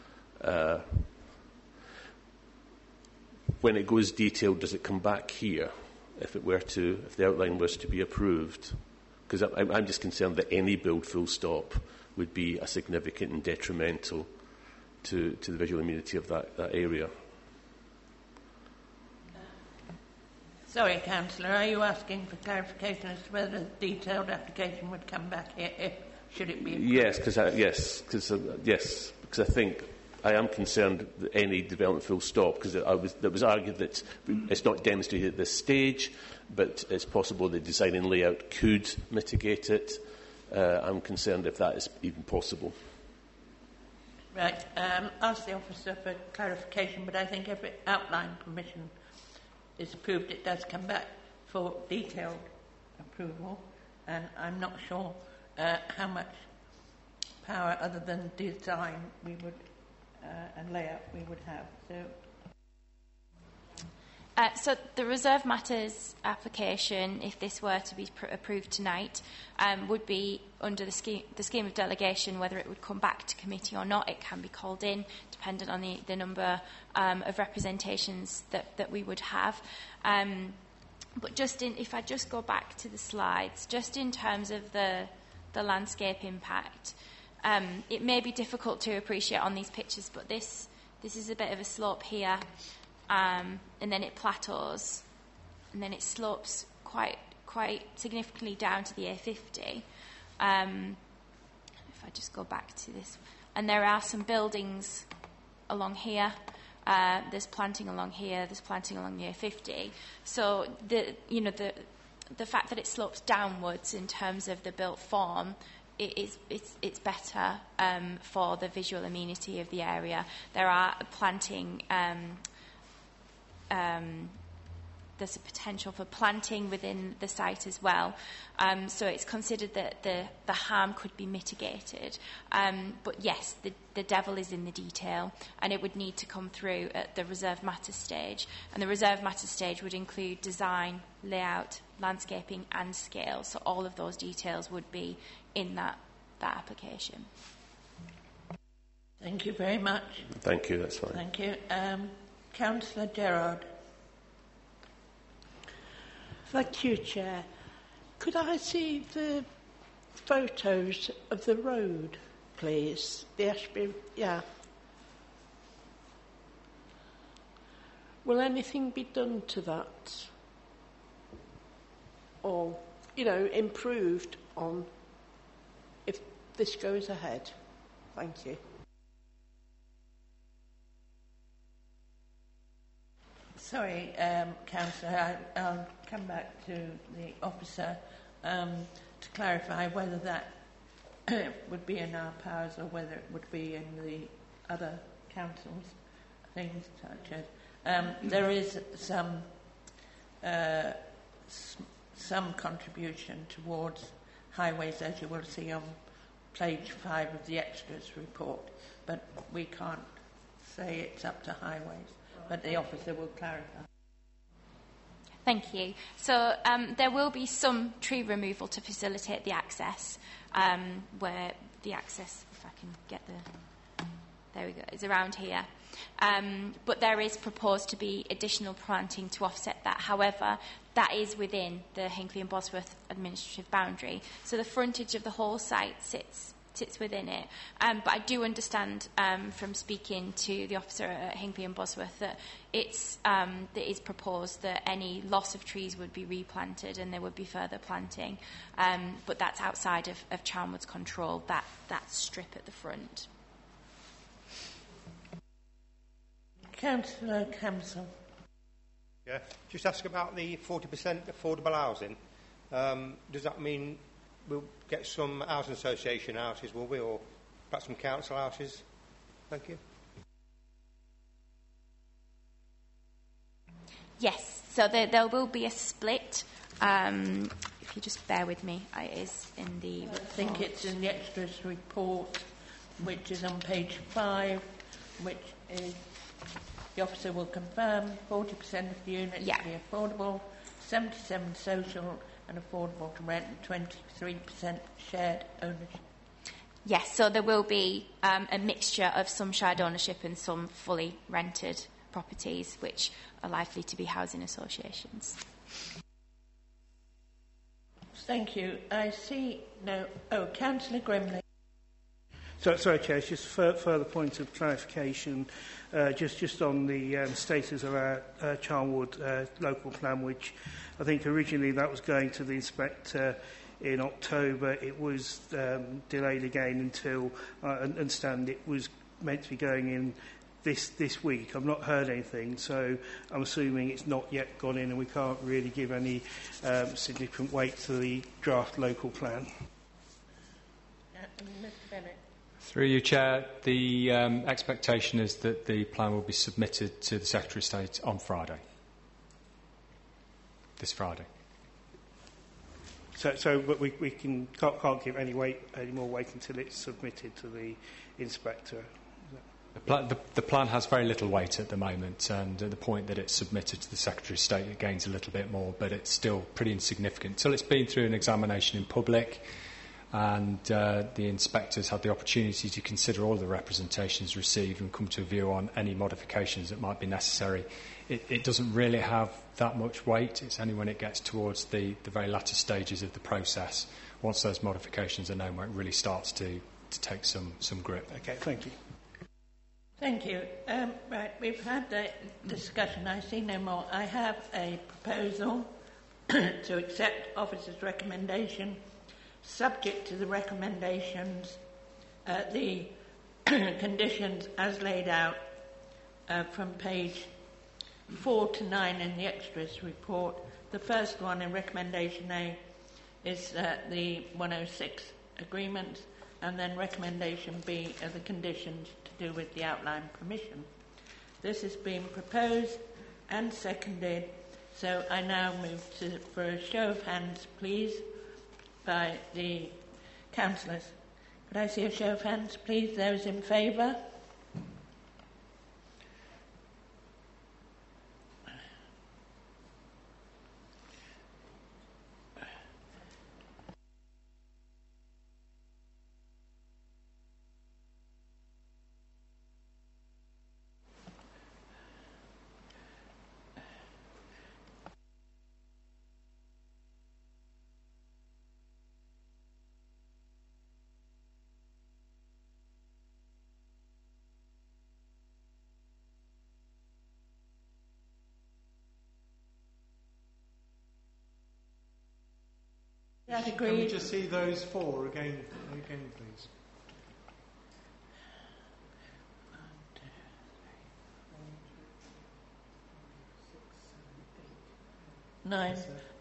When it goes detailed, does it come back here if the outline was to be approved? Because I'm just concerned that any build full stop would be a significant and detrimental to the visual amenity of that area. Sorry, Councillor, are you asking for clarification as to whether the detailed application would come back here, should it be approved? Yes, because I think I am concerned that any development full stop, because it was argued that it's not demonstrated at this stage, but it's possible the design and layout could mitigate it. I'm concerned if that is even possible. Right, ask the officer for clarification, but I think if it outline permission is approved, it does come back for detailed approval, and I'm not sure how much power other than design we would and layout we would have. So the reserve matters application, if this were to be approved tonight, would be under the scheme of delegation. Whether it would come back to committee or not, it can be called in, dependent on the number of representations that we would have. But if I just go back to the slides, just in terms of the landscape impact, it may be difficult to appreciate on these pictures, but this is a bit of a slope here. And then it plateaus, and then it slopes quite significantly down to the A50. If I just go back to this, and there are some buildings along here. There's planting along here. There's planting along the A50. So the fact that it slopes downwards in terms of the built form, it's better for the visual amenity of the area. There are planting. There's a potential for planting within the site as well. So it's considered that the harm could be mitigated. But yes, the devil is in the detail, and it would need to come through at the reserved matters stage. And the reserved matters stage would include design, layout, landscaping and scale. So all of those details would be in that application. Thank you very much. Thank you, that's fine. Thank you. Councillor Gerard. Thank you, Chair. Could I see the photos of the road, please? The Ashby, yeah. Will anything be done to that? Or, improved on if this goes ahead? Thank you. Sorry, Councillor, I'll come back to the officer to clarify whether that would be in our powers or whether it would be in the other councils, things such as... there is some contribution towards highways, as you will see on page 5 of the extras report, but we can't say it's up to highways. But the officer will clarify. Thank you. So there will be some tree removal to facilitate the access, where the access, if I can get there we go, is around here. But there is proposed to be additional planting to offset that. However, that is within the Hinckley and Bosworth administrative boundary. So the frontage of the whole site sits within it. But I do understand from speaking to the officer at Hinckley and Bosworth that that is proposed that any loss of trees would be replanted and there would be further planting. But that's outside of Charnwood's control, that strip at the front. Councillor Campbell. Yeah, just ask about the 40% affordable housing. Does that mean we'll get some housing association houses, will we, or perhaps some council houses? Thank you. Yes, so there will be a split. If you just bear with me, it is in the report. I think it's in the extras report, which is on page 5, which is the officer will confirm 40% of the units to be affordable, 77% social and affordable to rent, and 23% shared ownership. Yes, so there will be a mixture of some shared ownership and some fully rented properties, which are likely to be housing associations. Thank you. I see no... Oh, Councillor Grimley. Sorry, Chair, it's just further point of clarification, just on the status of our Charnwood local plan, which I think originally that was going to the inspector in October. It was delayed again until I understand it was meant to be going in this week. I've not heard anything, so I'm assuming it's not yet gone in and we can't really give any significant weight to the draft local plan. Mr. Bennett. Through you, Chair, the expectation is that the plan will be submitted to the Secretary of State on Friday. This Friday. But we can't give any more weight until it's submitted to the inspector. The plan has very little weight at the moment, and at the point that it's submitted to the Secretary of State, it gains a little bit more, but it's still pretty insignificant. Until it's been through an examination in public, and the inspectors had the opportunity to consider all the representations received and come to a view on any modifications that might be necessary. It doesn't really have that much weight. It's only when it gets towards the very latter stages of the process, once those modifications are known, where it really starts to take some grip. Okay, thank you. Thank you. Right, we've had the discussion. I see no more. I have a proposal to accept officer's recommendation subject to the recommendations, the conditions as laid out from page 4 to 9 in the extras report. The first one in recommendation A is the 106 agreement, and then recommendation B are the conditions to do with the outline permission. This has been proposed and seconded, so I now move for a show of hands, please, by the councillors. Could I see a show of hands, please? Those in favour? Can we just see those 4 again, please? Nine.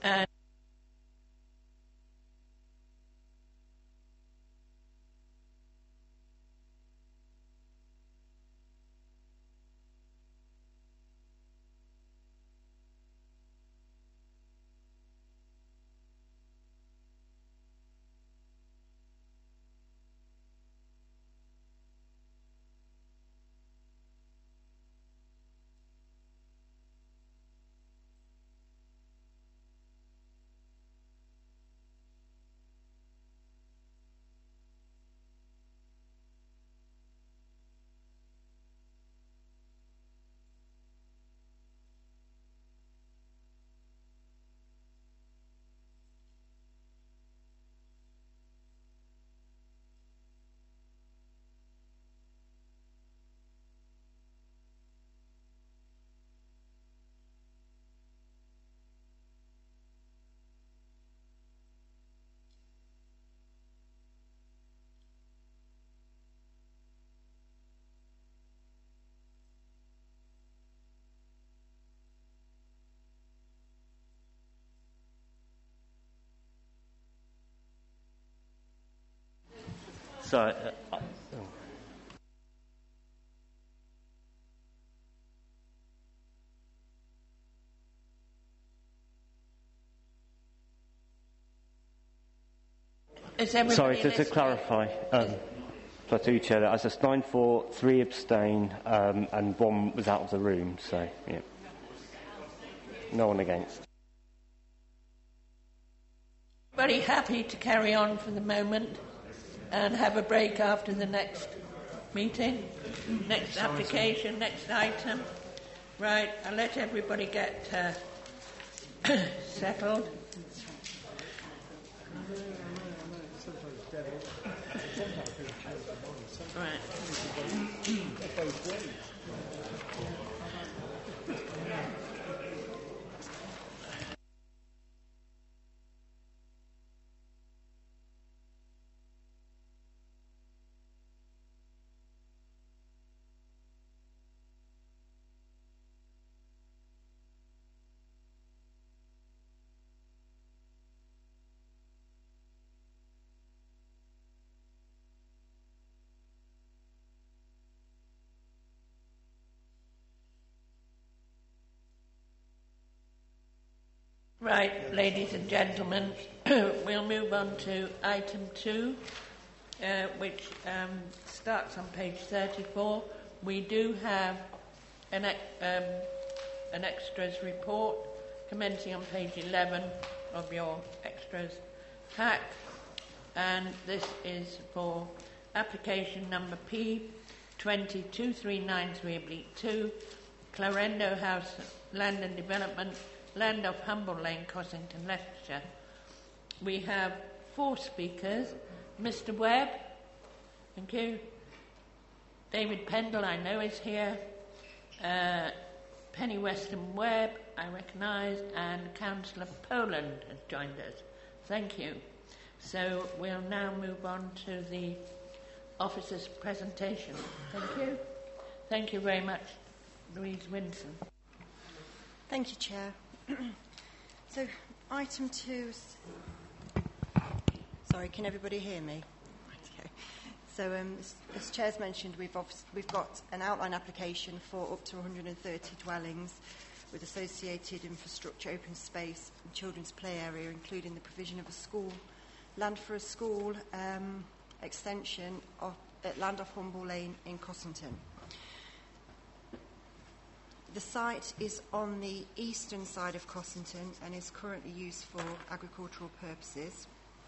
Sorry. Sorry, to clarify, so to Chair, I said 9-4, 3 abstain, and 1 was out of the room, so, yeah. No one against. Very happy to carry on for the moment and have a break after the next meeting, next application, next item. Right, I'll let everybody get settled. Right. Right, ladies and gentlemen, we'll move on to item 2, which starts on page 34. We do have an extras report commencing on page 11 of your extras pack, and this is for application number P 202393/2, Clarendo House Land and Development, Land of Humble Lane, Cossington, Leicestershire. We have 4 speakers. Mr. Webb, thank you. David Pendle, I know, is here. Penny Weston Webb, I recognise, and Councillor Poland has joined us. Thank you. So we'll now move on to the officer's presentation. Thank you. Thank you very much, Louise Winson. Thank you, Chair. So, item 2... Sorry, can everybody hear me? Okay. So, as Chair's mentioned, we've got an outline application for up to 130 dwellings with associated infrastructure, open space and children's play area, including the provision of a school, land for a school extension at land off Humble Lane in Cossington. The site is on the eastern side of Cossington and is currently used for agricultural purposes.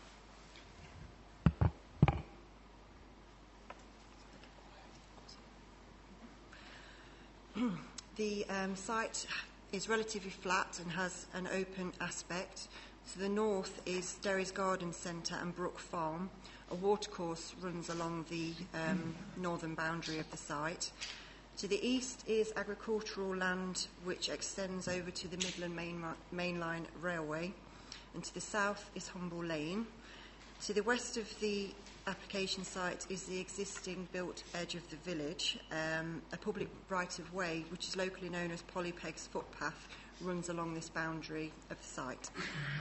The site is relatively flat and has an open aspect. To the north is Derry's Garden Centre and Brook Farm. A watercourse runs along the northern boundary of the site. To the east is agricultural land which extends over to the Midland Mainline Railway, and to the south is Humble Lane. To the west of the application site is the existing built edge of the village. A public right-of-way, which is locally known as Polypegs Footpath, runs along this boundary of the site.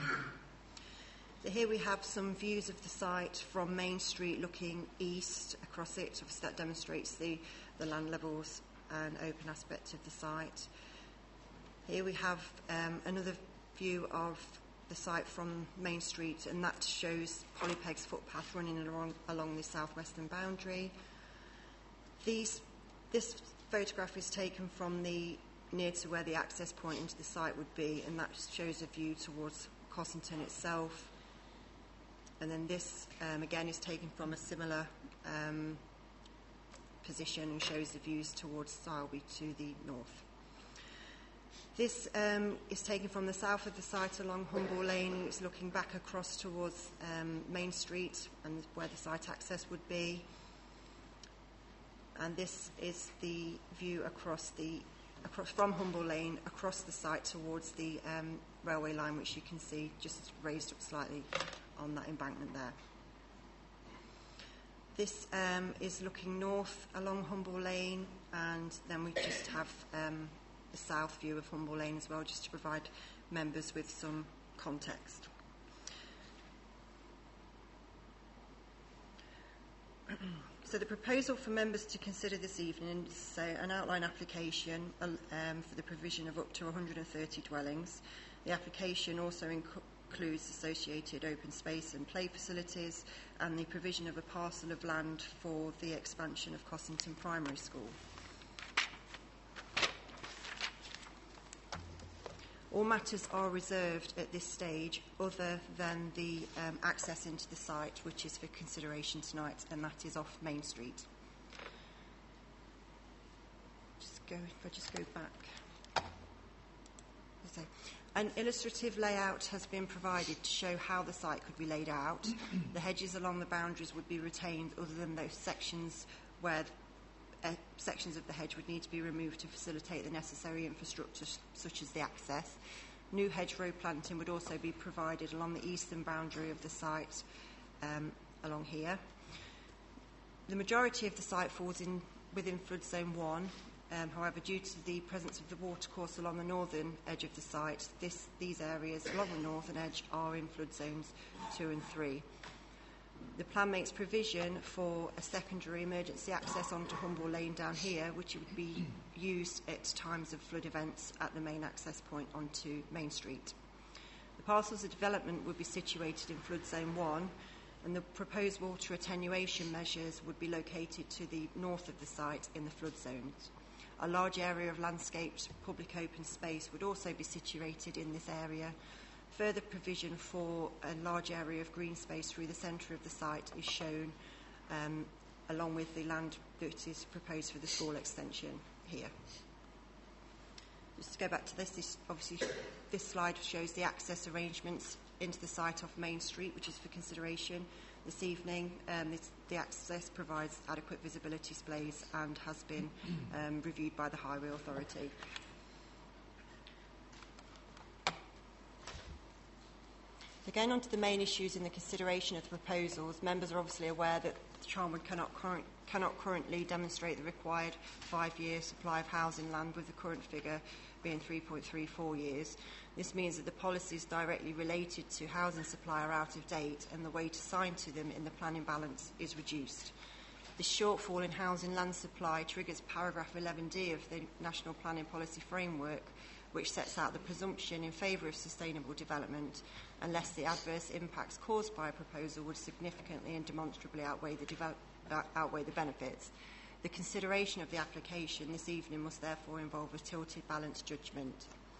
So here we have some views of the site from Main Street looking east across it. Obviously that demonstrates the land levels and open aspect of the site. Here we have another view of the site from Main Street, and that shows Polypegs Footpath running along the southwestern boundary. This photograph is taken from near to where the access point into the site would be, and that shows a view towards Cossington itself. And then this, again, is taken from a similar position and shows the views towards Sileby to the north. This is taken from the south of the site along Humble Lane. It's looking back across towards Main Street and where the site access would be. And this is the view across from Humble Lane across the site towards the railway line, which you can see just raised up slightly on that embankment there. This is looking north along Humble Lane, and then we just have the south view of Humble Lane as well, just to provide members with some context. So the proposal for members to consider this evening is an outline application for the provision of up to 130 dwellings. The application also includes associated open space and play facilities and the provision of a parcel of land for the expansion of Cossington Primary School. All matters are reserved at this stage other than the access into the site, which is for consideration tonight, and that is off Main Street. If I just go back. So, an illustrative layout has been provided to show how the site could be laid out. The hedges along the boundaries would be retained other than those sections where sections of the hedge would need to be removed to facilitate the necessary infrastructure such as the access. New hedgerow planting would also be provided along the eastern boundary of the site along here. The majority of the site falls within flood zone 1. However, due to the presence of the watercourse along the northern edge of the site, these areas along the northern edge are in flood zones 2 and 3. The plan makes provision for a secondary emergency access onto Humble Lane down here, which would be used at times of flood events at the main access point onto Main Street. The parcels of development would be situated in flood zone 1, and the proposed water attenuation measures would be located to the north of the site in the flood zones. A large area of landscaped public open space would also be situated in this area. Further provision for a large area of green space through the centre of the site is shown, along with the land that is proposed for the school extension here. Just to go back to this slide shows the access arrangements into the site off Main Street, which is for consideration this evening. The access provides adequate visibility displays and has been reviewed by the Highway Authority. Again, on to the main issues in the consideration of the proposals. Members are obviously aware that Charnwood cannot currently demonstrate the required 5-year supply of housing land, with the current figure being 3.34 years. This means that the policies directly related to housing supply are out of date, and the weight assigned to them in the planning balance is reduced. This shortfall in housing land supply triggers paragraph 11D of the National Planning Policy Framework, which sets out the presumption in favour of sustainable development unless the adverse impacts caused by a proposal would significantly and demonstrably outweigh the benefits. The consideration of the application this evening must therefore involve a tilted balance judgment.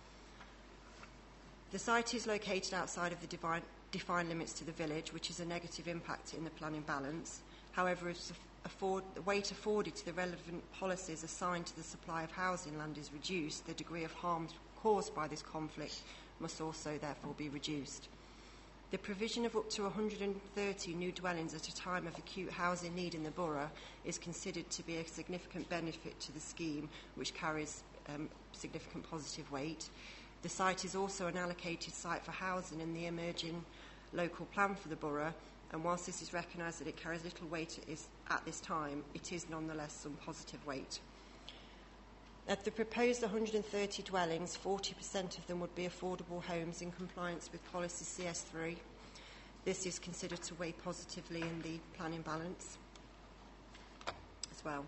The site is located outside of the defined limits to the village, which is a negative impact in the planning balance. However, if the weight afforded to the relevant policies assigned to the supply of housing land is reduced, the degree of harm caused by this conflict must also therefore be reduced. The provision of up to 130 new dwellings at a time of acute housing need in the borough is considered to be a significant benefit to the scheme, which carries significant positive weight. The site is also an allocated site for housing in the emerging local plan for the borough, and whilst this is recognised that it carries little weight at this time, it is nonetheless some positive weight. Of the proposed 130 dwellings, 40% of them would be affordable homes in compliance with Policy CS3. This is considered to weigh positively in the planning balance as well.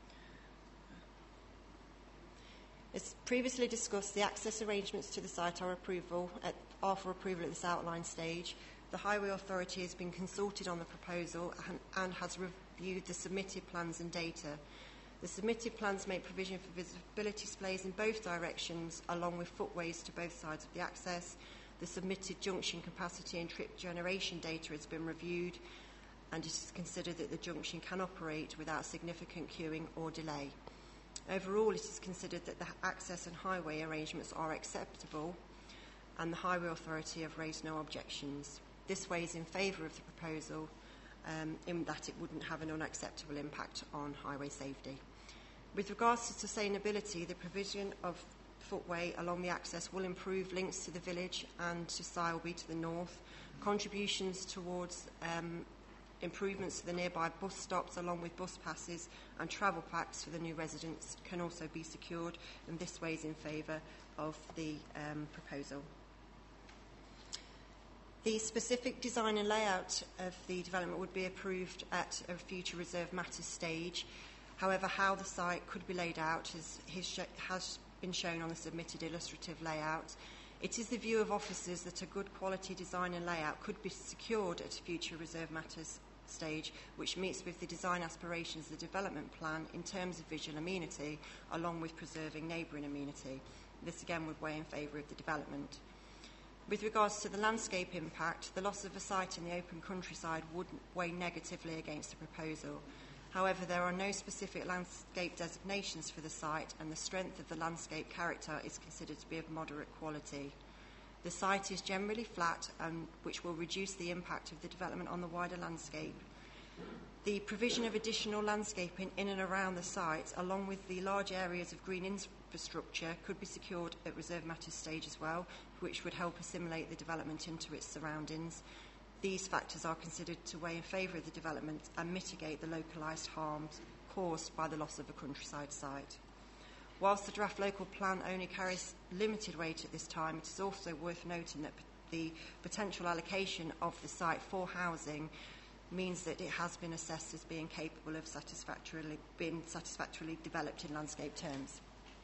As previously discussed, the access arrangements to the site are for approval at this outline stage. The Highway Authority has been consulted on the proposal and has reviewed the submitted plans and data. The submitted plans make provision for visibility displays in both directions, along with footways to both sides of the access. The submitted junction capacity and trip generation data has been reviewed, and it is considered that the junction can operate without significant queuing or delay. Overall, it is considered that the access and highway arrangements are acceptable, and the Highway Authority have raised no objections. This weighs in favour of the proposal, in that it wouldn't have an unacceptable impact on highway safety. With regards to sustainability, the provision of footway along the access will improve links to the village and to Sileby to the north. Contributions towards improvements to the nearby bus stops, along with bus passes and travel packs for the new residents, can also be secured, and this weighs in favour of the proposal. The specific design and layout of the development would be approved at a future reserve matters stage. However, how the site could be laid out has been shown on the submitted illustrative layout. It is the view of officers that a good quality design and layout could be secured at a future reserve matters stage, which meets with the design aspirations of the development plan in terms of visual amenity, along with preserving neighbouring amenity. This again would weigh in favour of the development. With regards to the landscape impact, the loss of a site in the open countryside would weigh negatively against the proposal. However, there are no specific landscape designations for the site, and the strength of the landscape character is considered to be of moderate quality. The site is generally flat, which will reduce the impact of the development on the wider landscape. The provision of additional landscaping in and around the site, along with the large areas of green infrastructure, could be secured at reserve matters stage as well, which would help assimilate the development into its surroundings. These factors are considered to weigh in favour of the development and mitigate the localised harms caused by the loss of a countryside site. Whilst the draft local plan only carries limited weight at this time, it is also worth noting that the potential allocation of the site for housing means that it has been assessed as being capable of being satisfactorily developed in landscape terms.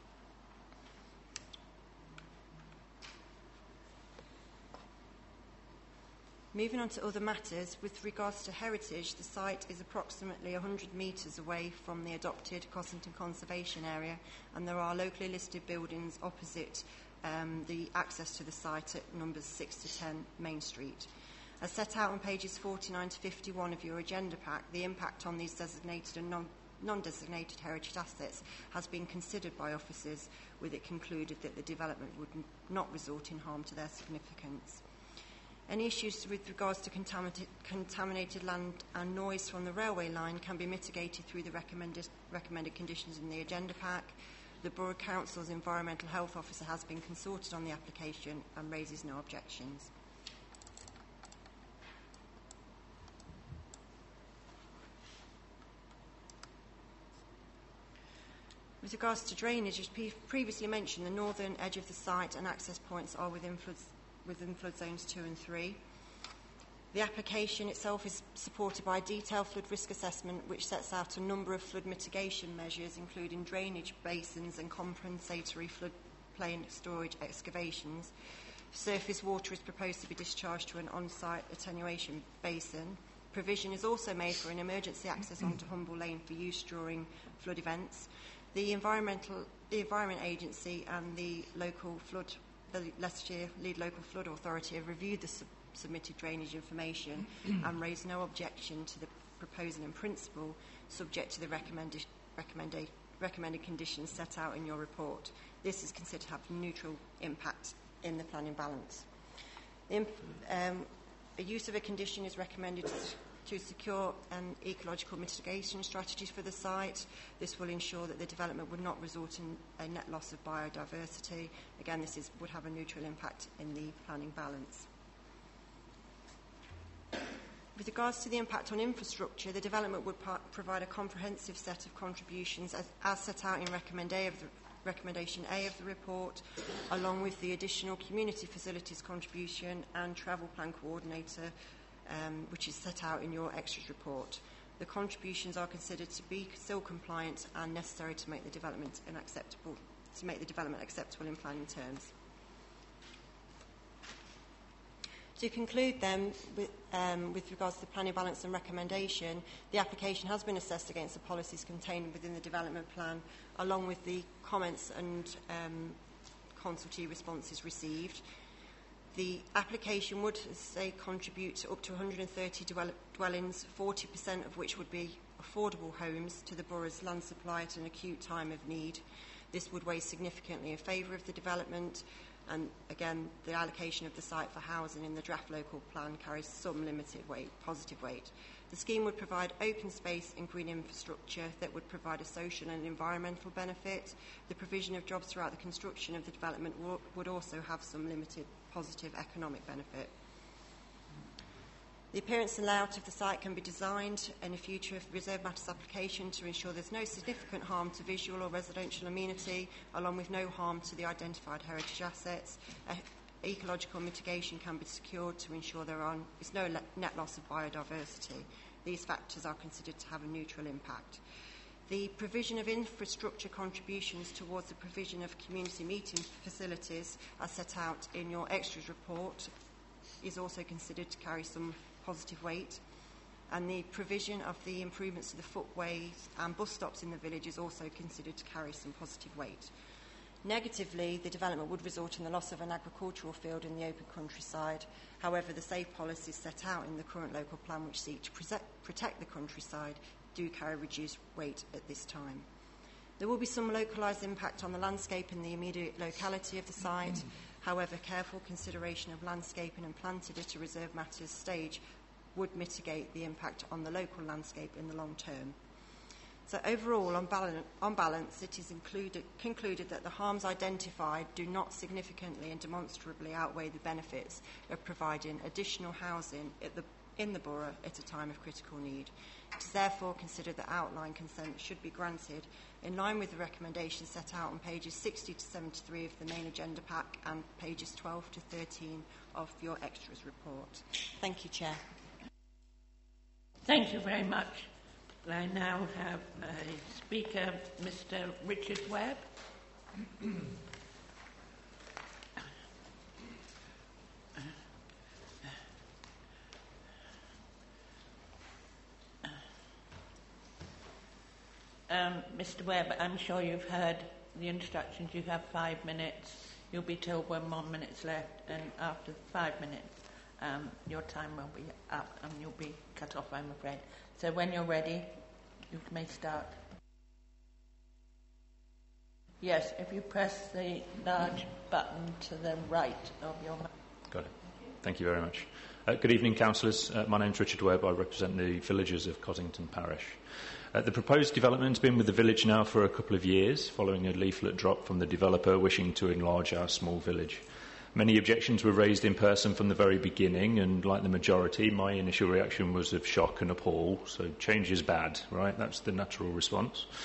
Moving on to other matters, with regards to heritage, the site is approximately 100 metres away from the adopted Cossington Conservation Area, and there are locally listed buildings opposite the access to the site at numbers 6 to 10 Main Street. As set out on pages 49 to 51 of your agenda pack, the impact on these designated and non-designated heritage assets has been considered by officers, with it concluded that the development would not result in harm to their significance. Any issues with regards to contaminated land and noise from the railway line can be mitigated through the recommended conditions in the agenda pack. The Borough Council's Environmental Health Officer has been consulted on the application and raises no objections. With regards to drainage, as previously mentioned, the northern edge of the site and access points are within flood zones 2 and 3. The application itself is supported by a detailed flood risk assessment which sets out a number of flood mitigation measures, including drainage basins and compensatory floodplain storage excavations. Surface water is proposed to be discharged to an on-site attenuation basin. Provision is also made for an emergency access onto Humble Lane for use during flood events. The Environment Agency and the Leicestershire Lead Local Flood Authority have reviewed the submitted drainage information and raised no objection to the proposal in principle, subject to the recommended conditions set out in your report. This is considered to have neutral impact in the planning balance. The use of a condition is recommended to secure an ecological mitigation strategy for the site. This will ensure that the development would not result in a net loss of biodiversity. Again, this would have a neutral impact in the planning balance. With regards to the impact on infrastructure, the development would provide a comprehensive set of contributions as set out in Recommendation A of the report, along with the additional community facilities contribution and travel plan coordinator, which is set out in your extras report. The contributions are considered to be still compliant and necessary to make the development acceptable in planning terms. To conclude then, with regards to the planning balance and recommendation, the application has been assessed against the policies contained within the development plan, along with the comments and consultee responses received. The application would, say, contribute to up to 130 dwellings, 40% of which would be affordable homes to the borough's land supply at an acute time of need. This would weigh significantly in favour of the development, and again, the allocation of the site for housing in the draft local plan carries some limited weight, positive weight. The scheme would provide open space and green infrastructure that would provide a social and environmental benefit. The provision of jobs throughout the construction of the development would also have some limited positive economic benefit. The appearance and layout of the site can be designed in a future reserve matters application to ensure there's no significant harm to visual or residential amenity, along with no harm to the identified heritage assets. Ecological mitigation can be secured to ensure there is no net loss of biodiversity. These factors are considered to have a neutral impact. The provision of infrastructure contributions towards the provision of community meeting facilities, as set out in your extras report, is also considered to carry some positive weight, and the provision of the improvements to the footways and bus stops in the village is also considered to carry some positive weight. Negatively, the development would result in the loss of an agricultural field in the open countryside. However, the safe policies set out in the current local plan, which seek to protect the countryside, do carry reduced weight at this time. There will be some localised impact on the landscape in the immediate locality of the site. However, careful consideration of landscaping and planted at a reserve matters stage would mitigate the impact on the local landscape in the long term. So overall, on balance, it is concluded that the harms identified do not significantly and demonstrably outweigh the benefits of providing additional housing in the borough at a time of critical need. It is therefore considered that outline consent should be granted in line with the recommendations set out on pages 60 to 73 of the main agenda pack and pages 12 to 13 of your extras report. Thank you, Chair. Thank you very much. I now have a speaker, Mr. Richard Webb. Mr. Webb, I'm sure you've heard the instructions. You have 5 minutes. You'll be told when 1 minute's left, and after 5 minutes, your time will be up and you'll be cut off, I'm afraid. So when you're ready, you may start. Yes, if you press the large button to the right of your mouth. Got it. Thank you very much. Good evening, councillors. My name's Richard Webb. I represent the villagers of Cossington Parish. The proposed development has been with the village now for a couple of years, following a leaflet drop from the developer wishing to enlarge our small village. Many objections were raised in person from the very beginning, and like the majority, my initial reaction was of shock and appall. So change is bad, right? That's the natural response.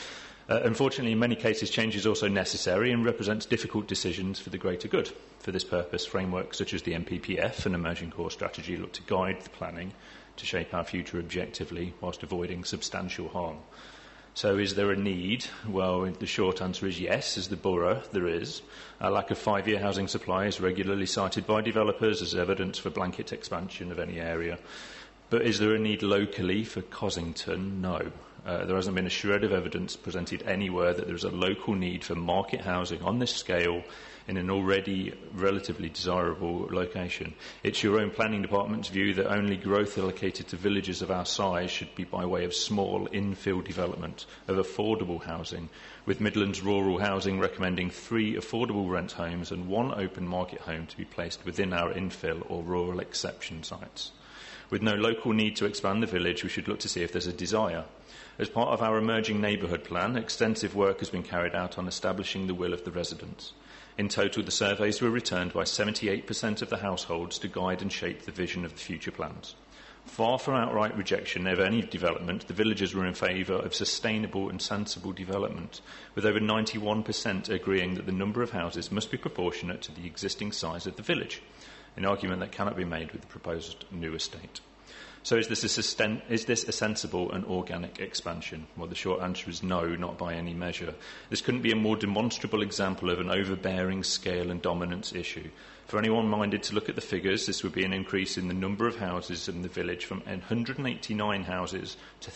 Unfortunately, in many cases, change is also necessary and represents difficult decisions for the greater good. For this purpose, frameworks such as the MPPF and Emerging Core Strategy look to guide the planning to shape our future objectively whilst avoiding substantial harm. So is there a need? Well, the short answer is yes. As the borough, there is. A lack of 5-year housing supply is regularly cited by developers as evidence for blanket expansion of any area. But is there a need locally for Cosington? No. There hasn't been a shred of evidence presented anywhere that there is a local need for market housing on this scale in an already relatively desirable location. It's your own planning department's view that only growth allocated to villages of our size should be by way of small infill development of affordable housing, with Midlands Rural Housing recommending 3 affordable rent homes and 1 open market home to be placed within our infill or rural exception sites. With no local need to expand the village, we should look to see if there's a desire. As part of our emerging neighbourhood plan, extensive work has been carried out on establishing the will of the residents. In total, the surveys were returned by 78% of the households to guide and shape the vision of the future plans. Far from outright rejection of any development, the villagers were in favour of sustainable and sensible development, with over 91% agreeing that the number of houses must be proportionate to the existing size of the village, an argument that cannot be made with the proposed new estate. So is this a sensible and organic expansion? Well, the short answer is no, not by any measure. This couldn't be a more demonstrable example of an overbearing scale and dominance issue. For anyone minded to look at the figures, this would be an increase in the number of houses in the village from 189 houses to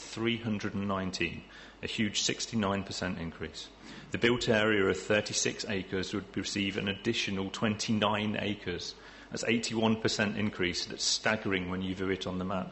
319, a huge 69% increase. The built area of 36 acres would receive an additional 29 acres. That's 81% increase. That's staggering when you view it on the map.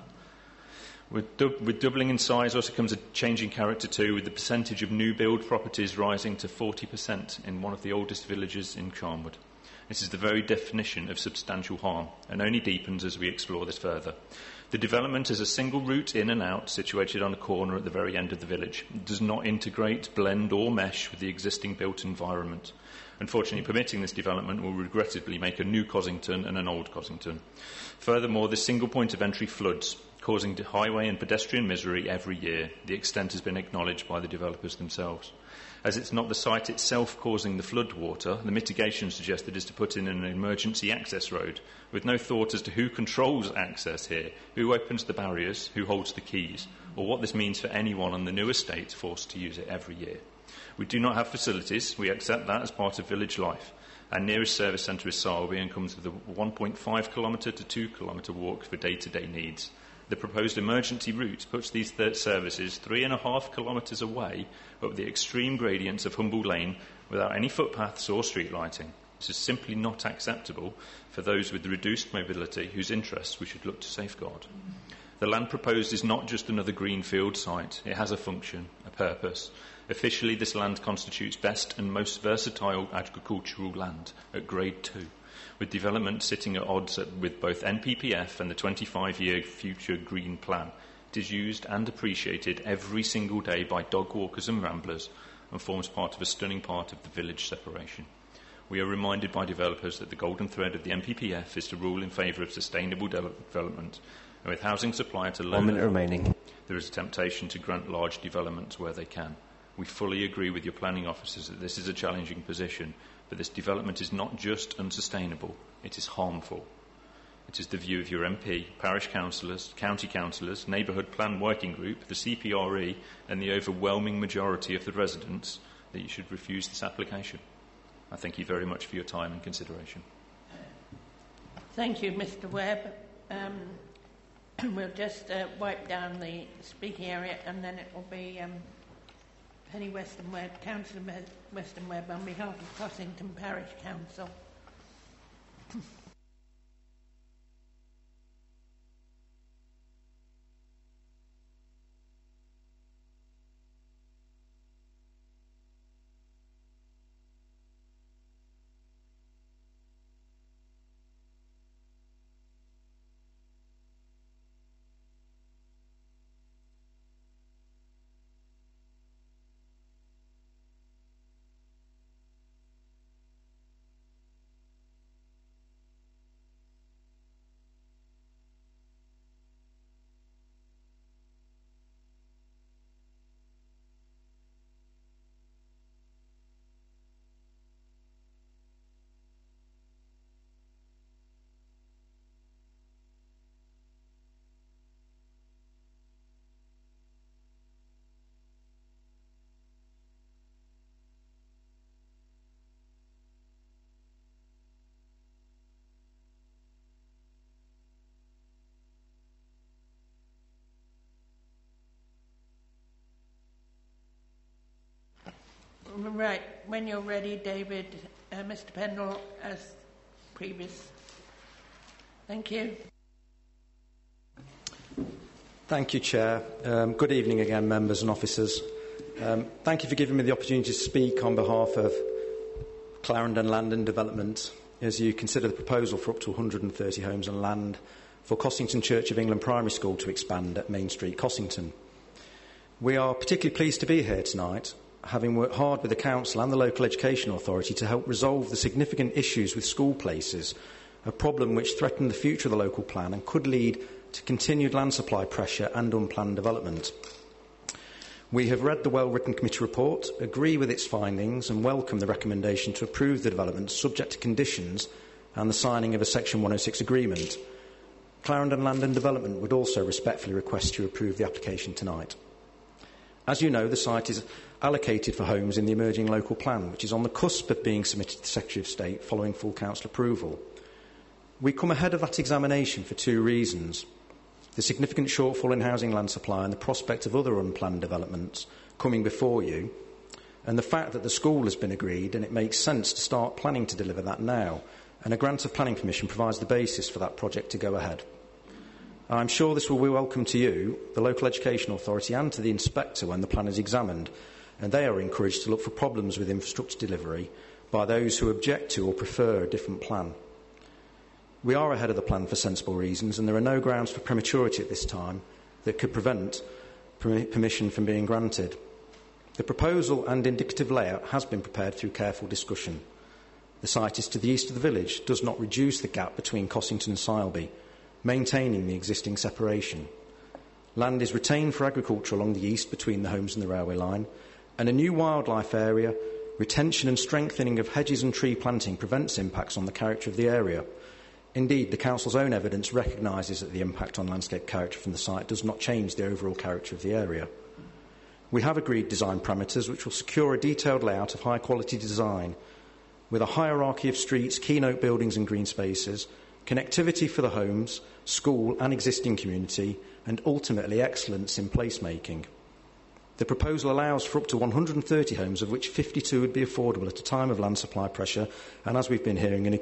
With doubling in size also comes a change in character too, with the percentage of new build properties rising to 40% in one of the oldest villages in Charnwood. This is the very definition of substantial harm and only deepens as we explore this further. The development is a single route in and out situated on a corner at the very end of the village. It does not integrate, blend or mesh with the existing built environment. Unfortunately, permitting this development will regrettably make a new Cosington and an old Cosington. Furthermore, this single point of entry floods, causing highway and pedestrian misery every year. The extent has been acknowledged by the developers themselves. As it's not the site itself causing the flood water, the mitigation suggested is to put in an emergency access road, with no thought as to who controls access here, who opens the barriers, who holds the keys, or what this means for anyone on the new estate forced to use it every year. We do not have facilities. We accept that as part of village life. Our nearest service centre is Sarlby and comes with a 1.5 kilometre to 2 kilometre walk for day-to-day needs. The proposed emergency route puts these services 3.5 kilometres away up the extreme gradients of Humble Lane without any footpaths or street lighting. This is simply not acceptable for those with reduced mobility whose interests we should look to safeguard. The land proposed is not just another greenfield site. It has a function, a purpose. Officially, this land constitutes best and most versatile agricultural land at Grade 2, with development sitting at odds with both NPPF and the 25-year Future Green Plan. It is used and appreciated every single day by dog walkers and ramblers and forms part of a stunning part of the village separation. We are reminded by developers that the golden thread of the NPPF is to rule in favour of sustainable development, and with housing supply at a low 1 minute remaining, there is a temptation to grant large developments where they can. We fully agree with your planning officers that this is a challenging position, but this development is not just unsustainable, it is harmful. It is the view of your MP, parish councillors, county councillors, neighbourhood plan working group, the CPRE and the overwhelming majority of the residents that you should refuse this application. I thank you very much for your time and consideration. Thank you, Mr Webb. We'll just wipe down the speaking area and then it will be Penny Weston Webb, Councillor Weston Webb on behalf of Cosington Parish Council. Right. When you're ready, David, Mr. Pendle, as previous. Thank you. Thank you, Chair. Good evening again, members and officers. Thank you for giving me the opportunity to speak on behalf of Clarendon Land and Development as you consider the proposal for up to 130 homes and land for Cossington Church of England Primary School to expand at Main Street, Cossington. We are particularly pleased to be here tonight, having worked hard with the Council and the Local Education Authority to help resolve the significant issues with school places, a problem which threatened the future of the local plan and could lead to continued land supply pressure and unplanned development. We have read the well-written committee report, agree with its findings and welcome the recommendation to approve the development subject to conditions and the signing of a Section 106 agreement. Clarendon Land and Development would also respectfully request you approve the application tonight. As you know, the site is allocated for homes in the emerging local plan, which is on the cusp of being submitted to the Secretary of State following full council approval. We come ahead of that examination for two reasons: the significant shortfall in housing land supply and the prospect of other unplanned developments coming before you, and the fact that the school has been agreed and it makes sense to start planning to deliver that now, and a grant of planning permission provides the basis for that project to go ahead. I'm sure this will be welcome to you, the Local Education Authority, and to the inspector when the plan is examined, and they are encouraged to look for problems with infrastructure delivery by those who object to or prefer a different plan. We are ahead of the plan for sensible reasons, and there are no grounds for prematurity at this time that could prevent permission from being granted. The proposal and indicative layout has been prepared through careful discussion. The site is to the east of the village, does not reduce the gap between Cossington and Sileby, maintaining the existing separation. Land is retained for agriculture along the east between the homes and the railway line, and a new wildlife area, retention and strengthening of hedges and tree planting prevents impacts on the character of the area. Indeed, the Council's own evidence recognises that the impact on landscape character from the site does not change the overall character of the area. We have agreed design parameters which will secure a detailed layout of high-quality design, with a hierarchy of streets, keynote buildings and green spaces, connectivity for the homes, school and existing community, and ultimately excellence in placemaking. The proposal allows for up to 130 homes, of which 52 would be affordable at a time of land supply pressure and, as we've been hearing, time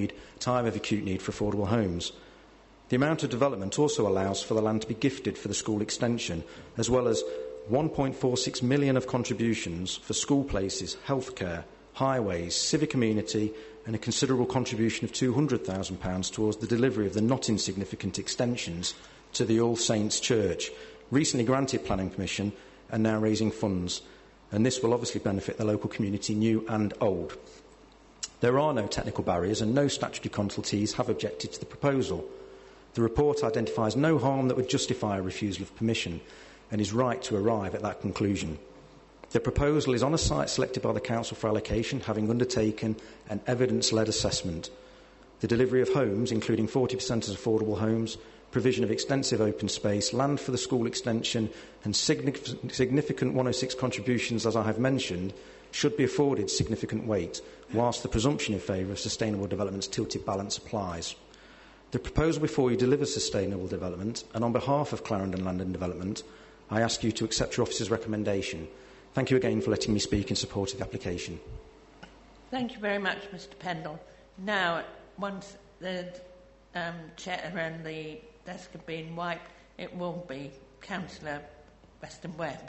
of acute need for affordable homes. The amount of development also allows for the land to be gifted for the school extension, as well as 1.46 million of contributions for school places, healthcare, highways, civic amenity, and a considerable contribution of £200,000 towards the delivery of the not insignificant extensions to the All Saints Church, recently granted planning permission and now raising funds, and this will obviously benefit the local community, new and old. There are no technical barriers and no statutory consultees have objected to the proposal. The report identifies no harm that would justify a refusal of permission and is right to arrive at that conclusion. The proposal is on a site selected by the Council for allocation, having undertaken an evidence-led assessment. The delivery of homes, including 40% as affordable homes, provision of extensive open space, land for the school extension and significant 106 contributions, as I have mentioned, should be afforded significant weight, whilst the presumption in favour of sustainable development's tilted balance applies. The proposal before you delivers sustainable development, and on behalf of Clarendon Land and Development, I ask you to accept your officer's recommendation. Thank you again for letting me speak in support of the application. Thank you very much, Mr. Pendle. Now, once the chair and the desk have been wiped, it will be Councillor Weston Webb.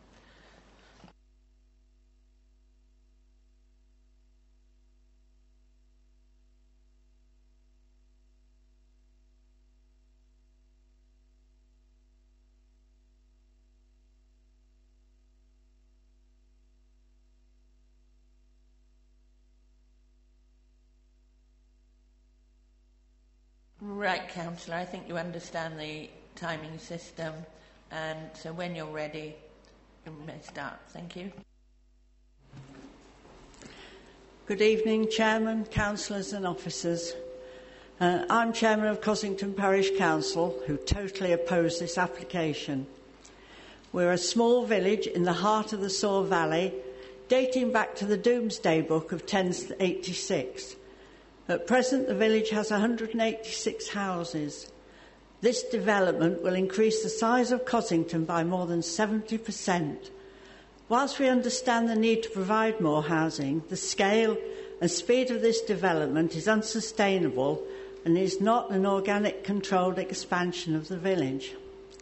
Right, Councillor, I think you understand the timing system, and so when you're ready, you may start. Thank you. Good evening, Chairman, Councillors and Officers. I'm Chairman of Cossington Parish Council, who totally oppose this application. We're a small village in the heart of the Soar Valley, dating back to the Domesday Book of 1086. At present, the village has 186 houses. This development will increase the size of Cossington by more than 70%. Whilst we understand the need to provide more housing, the scale and speed of this development is unsustainable and is not an organic controlled expansion of the village.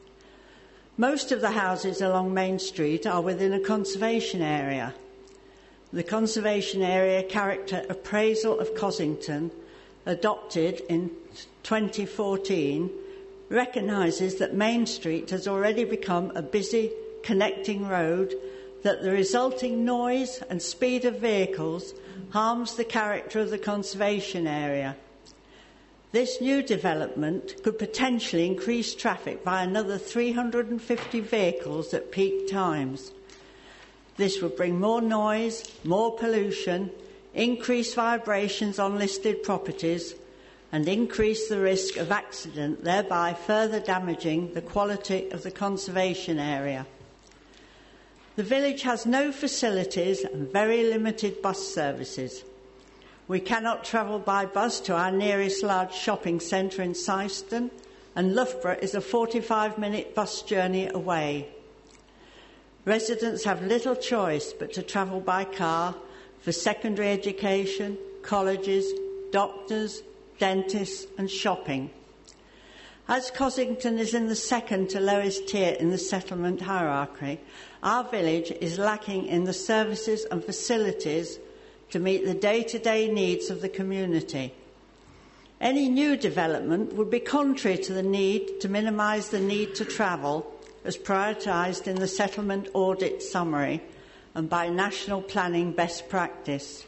Most of the houses along Main Street are within a conservation area. The Conservation Area Character Appraisal of Cossington, adopted in 2014, recognises that Main Street has already become a busy connecting road, that the resulting noise and speed of vehicles harms the character of the conservation area. This new development could potentially increase traffic by another 350 vehicles at peak times. This would bring more noise, more pollution, increase vibrations on listed properties, and increase the risk of accident, thereby further damaging the quality of the conservation area. The village has no facilities and very limited bus services. We cannot travel by bus to our nearest large shopping centre in Syston, and Loughborough is a 45-minute bus journey away. Residents have little choice but to travel by car for secondary education, colleges, doctors, dentists and shopping. As Cossington is in the second to lowest tier in the settlement hierarchy, our village is lacking in the services and facilities to meet the day-to-day needs of the community. Any new development would be contrary to the need to minimise the need to travel, as prioritised in the settlement audit summary and by national planning best practice.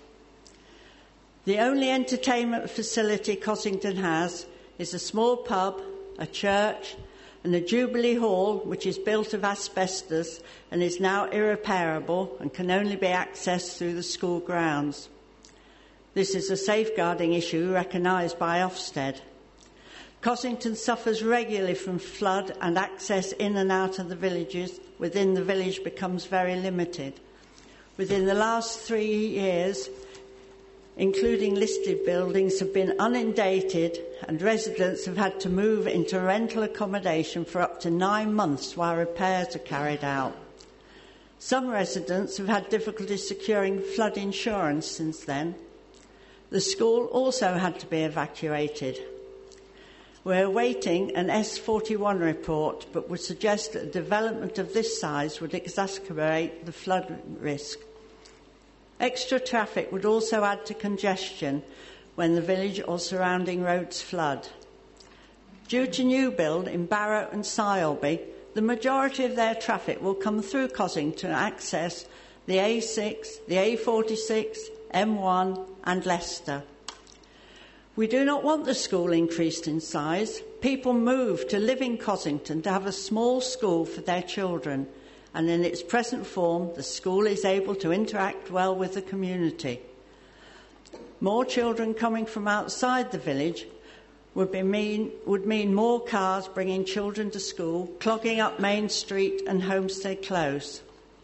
The only entertainment facility Cossington has is a small pub, a church, and a Jubilee Hall, which is built of asbestos and is now irreparable and can only be accessed through the school grounds. This is a safeguarding issue recognised by Ofsted. Cossington suffers regularly from flood, and access in and out of the villages within the village becomes very limited. Within the last 3 years, including listed buildings, have been inundated, and residents have had to move into rental accommodation for up to 9 months while repairs are carried out. Some residents have had difficulty securing flood insurance since then. The school also had to be evacuated. We're awaiting an S41 report, but would suggest that a development of this size would exacerbate the flood risk. Extra traffic would also add to congestion when the village or surrounding roads flood. Due to new build in Barrow and Sileby, the majority of their traffic will come through Cossington to access the A6, the A46, M1 and Leicester. We do not want the school increased in size. People move to live in Cossington to have a small school for their children, and in its present form, the school is able to interact well with the community. More children coming from outside the village would mean more cars bringing children to school, clogging up Main Street and Homestead Close.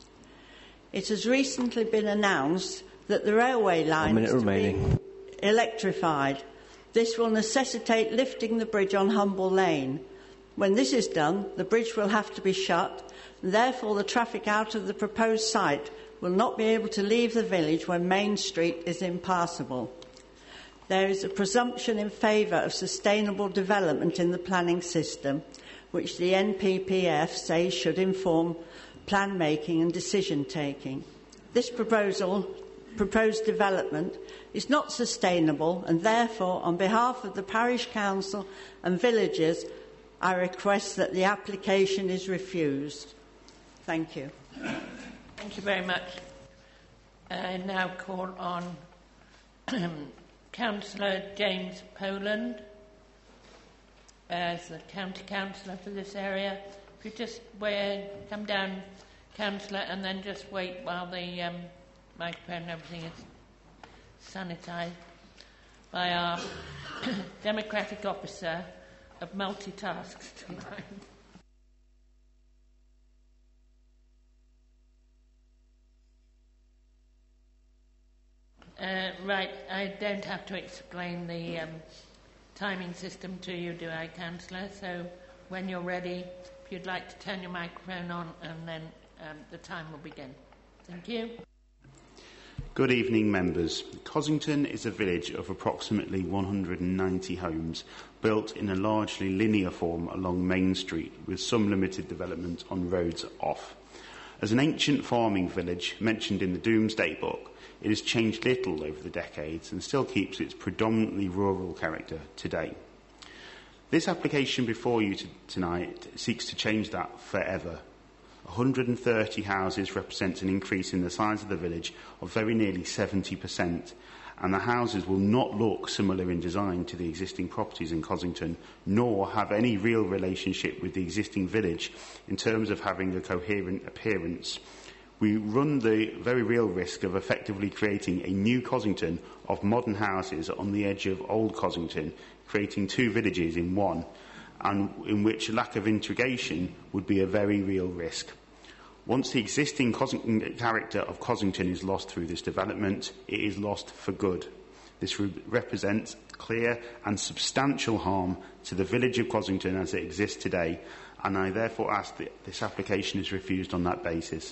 It has recently been announced that the railway line is to be electrified. This will necessitate lifting the bridge on Humble Lane. When this is done, the bridge will have to be shut, and therefore the traffic out of the proposed site will not be able to leave the village when Main Street is impassable. There is a presumption in favour of sustainable development in the planning system, which the NPPF says should inform plan making and decision taking. This proposed development is not sustainable, and therefore, on behalf of the parish council and villagers, I request that the application is refused. Thank you. Thank you very much. I now call on Councillor James Poland as the county councillor for this area. If you just come down, councillor, and then just wait while the microphone and everything is sanitised by our democratic officer of multitasks tonight. Right, I don't have to explain the timing system to you, do I, Councillor? So when you're ready, if you'd like to turn your microphone on, and then the time will begin. Thank you. Good evening, members. Cosington is a village of approximately 190 homes built in a largely linear form along Main Street, with some limited development on roads off. As an ancient farming village mentioned in the Domesday Book, it has changed little over the decades and still keeps its predominantly rural character today. This application before you tonight seeks to change that forever. 130 houses represents an increase in the size of the village of very nearly 70%, and the houses will not look similar in design to the existing properties in Cosington, nor have any real relationship with the existing village in terms of having a coherent appearance. We run the very real risk of effectively creating a new Cosington of modern houses on the edge of old Cosington, creating two villages in one, and in which lack of integration would be a very real risk. Once the existing character of Cosington is lost through this development, it is lost for good. This represents clear and substantial harm to the village of Cosington as it exists today, and I therefore ask that this application is refused on that basis.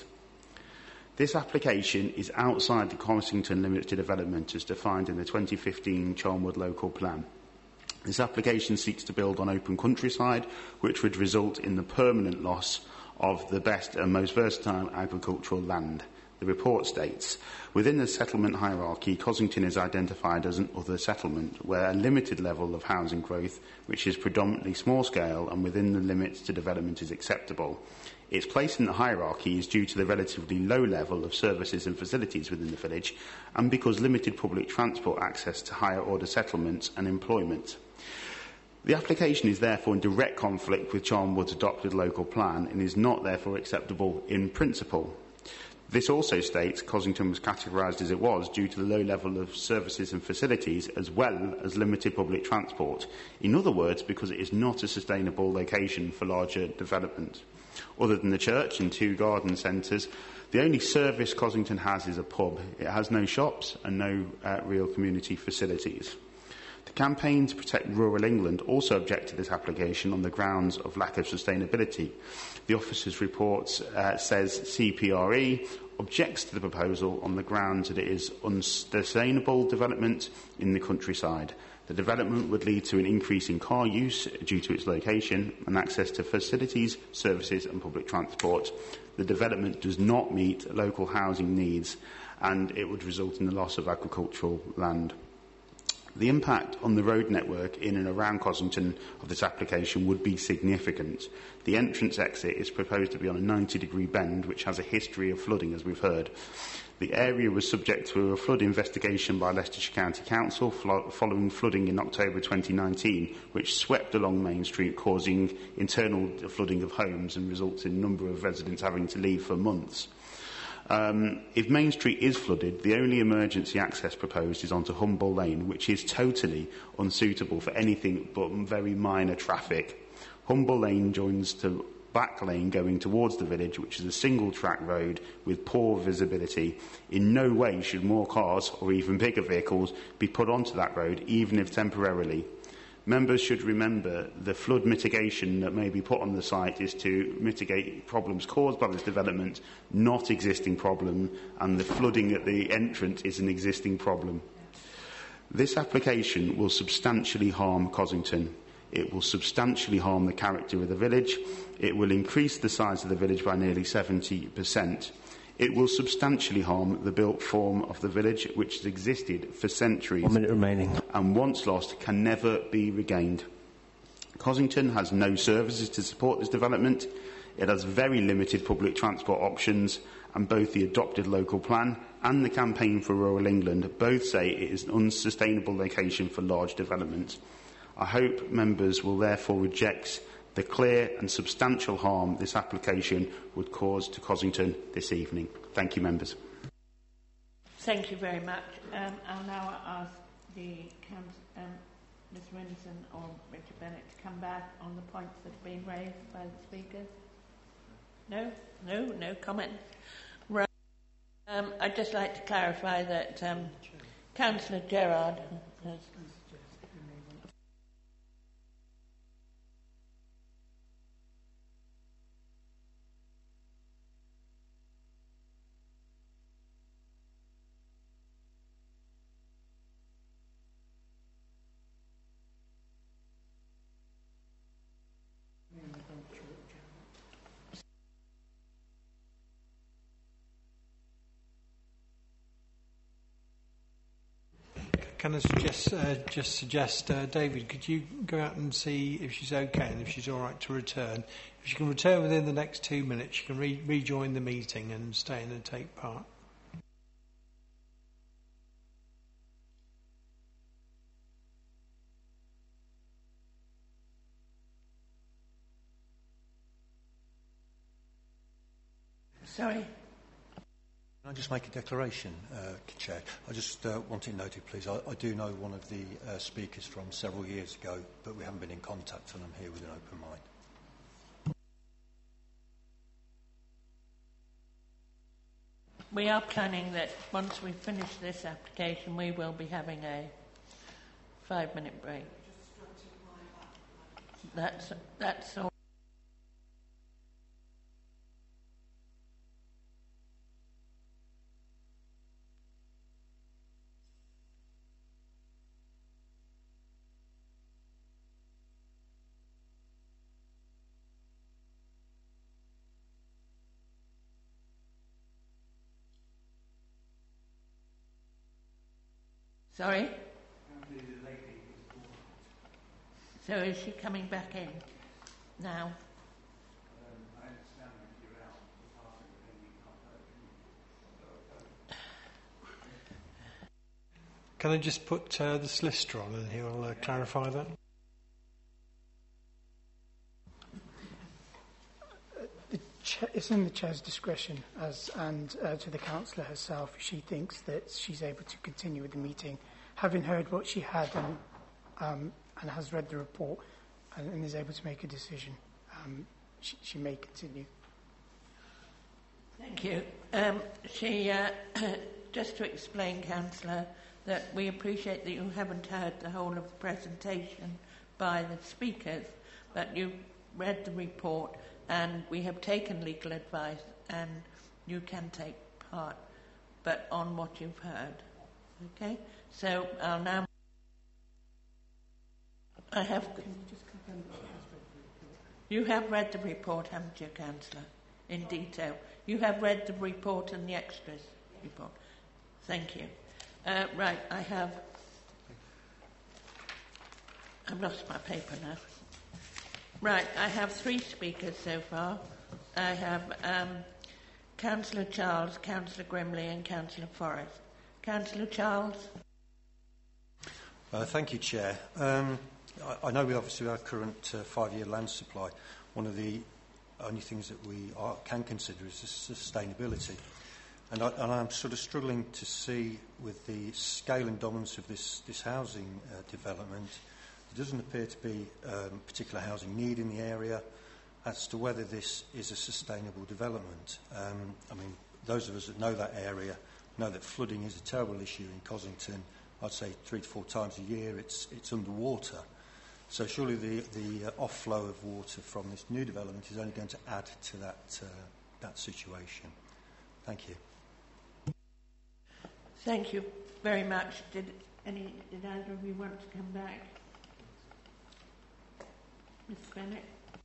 This application is outside the Cosington limits to development as defined in the 2015 Charnwood Local Plan. This application seeks to build on open countryside, which would result in the permanent loss of the best and most versatile agricultural land. The report states, within the settlement hierarchy, Cosington is identified as an other settlement, where a limited level of housing growth, which is predominantly small scale and within the limits to development, is acceptable. Its place in the hierarchy is due to the relatively low level of services and facilities within the village, and because limited public transport access to higher order settlements and employment. The application is therefore in direct conflict with Charnwood's adopted local plan and is not therefore acceptable in principle. This also states Cosington was categorised as it was due to the low level of services and facilities as well as limited public transport. In other words, because it is not a sustainable location for larger development. Other than the church and two garden centres, the only service Cosington has is a pub. It has no shops and no real community facilities. The Campaign to Protect Rural England also object to this application on the grounds of lack of sustainability. The officer's report says CPRE objects to the proposal on the grounds that it is unsustainable development in the countryside. The development would lead to an increase in car use due to its location and access to facilities, services and public transport. The development does not meet local housing needs and it would result in the loss of agricultural land. The impact on the road network in and around Cosington of this application would be significant. The entrance exit is proposed to be on a 90-degree bend, which has a history of flooding, as we've heard. The area was subject to a flood investigation by Leicestershire County Council following flooding in October 2019, which swept along Main Street, causing internal flooding of homes and results in a number of residents having to leave for months. If Main Street is flooded, the only emergency access proposed is onto Humble Lane, which is totally unsuitable for anything but very minor traffic. Humble Lane joins to back lane going towards the village, which is a single track road with poor visibility. In no way should more cars or even bigger vehicles be put onto that road, even if temporarily. Members should remember the flood mitigation that may be put on the site is to mitigate problems caused by this development, not existing problem, and the flooding at the entrance is an existing problem. This application will substantially harm Cosington. It will substantially harm the character of the village. It will increase the size of the village by nearly 70%. It will substantially harm the built form of the village, which has existed for centuries. 1 minute remaining. And once lost, can never be regained. Cosington has no services to support this development. It has very limited public transport options, and both the adopted local plan and the Campaign for Rural England both say it is an unsustainable location for large development. I hope members will therefore reject the clear and substantial harm this application would cause to Cosington this evening. Thank you, members. Thank you very much. I'll now ask the Ms Winson or Richard Bennett to come back on the points that have been raised by the speakers. No comment. Right. I'd just like to clarify that Councillor Gerard has... can I suggest, David, could you go out and see if she's okay and if she's all right to return? If she can return within the next 2 minutes, she can rejoin the meeting and stay in and take part. Sorry. Can I just make a declaration, Chair? I just want it noted, please. I do know one of the speakers from several years ago, but we haven't been in contact, and I'm here with an open mind. We are planning that once we finish this application, we will be having a 5-minute break. That's all. Sorry? So is she coming back in now? Can I just put the solicitor on and he'll clarify that? It's in the Chair's discretion and to the Councillor herself if she thinks that she's able to continue with the meeting, having heard what she had and has read the report and is able to make a decision. She may continue. Thank you. Just to explain, Councillor, that we appreciate that you haven't heard the whole of the presentation by the speakers, but you read the report and we have taken legal advice and you can take part, but on what you've heard. Okay? So I'll now... You have read the report, haven't you, Councillor? In detail. You have read the report and the extras report. Thank you. Right, I've lost my paper now. Right, I have 3 speakers so far. I have Councillor Charles, Councillor Grimley and Councillor Forrest. Councillor Charles. Thank you, Chair. I know we obviously have our current 5-year land supply. One of the only things that we can consider is the sustainability. And I'm sort of struggling to see, with the scale and dominance of this housing development, there doesn't appear to be particular housing need in the area as to whether this is a sustainable development. I mean, those of us that know that area know that flooding is a terrible issue in Cossington. I'd say 3 to 4 times a year it's underwater. So surely the offlow of water from this new development is only going to add to that situation. Thank you. Thank you very much. Did either of you want to come back? Ms. Bennett.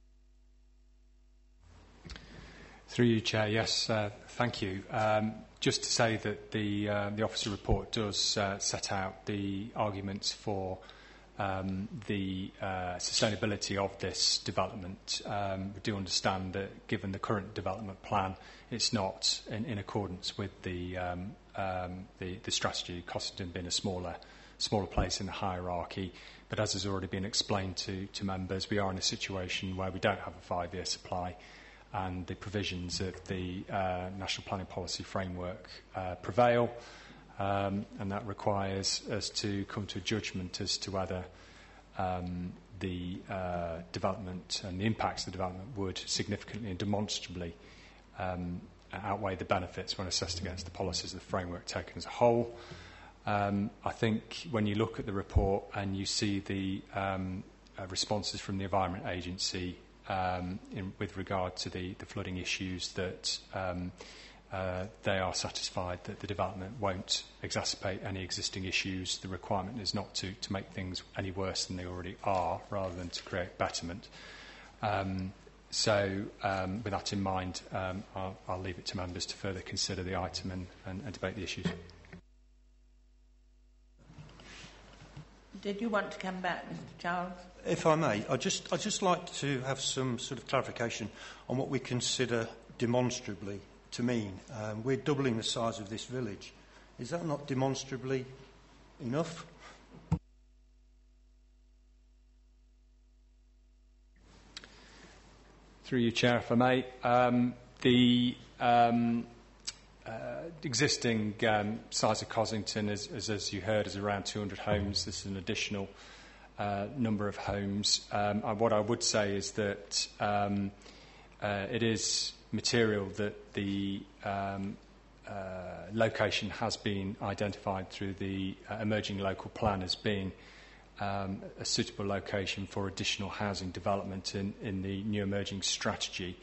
Through you, Chair. Yes, thank you. Just to say that the officer report does set out the arguments for the sustainability of this development. We do understand that, given the current development plan, it's not in accordance with the strategy, Cossington being a smaller place in the hierarchy. But as has already been explained to members, we are in a situation where we don't have a 5-year supply, and the provisions of the National Planning Policy Framework prevail, and that requires us to come to a judgment as to whether the development and the impacts of the development would significantly and demonstrably outweigh the benefits when assessed against the policies of the framework taken as a whole. I think when you look at the report and you see the responses from the Environment Agency with regard to the flooding issues, that they are satisfied that the development won't exacerbate any existing issues. The requirement is not to make things any worse than they already are, rather than to create betterment. So with that in mind, I'll leave it to members to further consider the item and debate the issues. Did you want to come back, Mr. Charles? If I may, I'd just like to have some sort of clarification on what we consider demonstrably to mean. We're doubling the size of this village. Is that not demonstrably enough? Through you, Chair, if I may. The existing size of Cosington, as you heard, is around 200 homes. This is an additional number of homes. What I would say is that it is material that the location has been identified through the emerging local plan as being a suitable location for additional housing development in the new emerging strategy.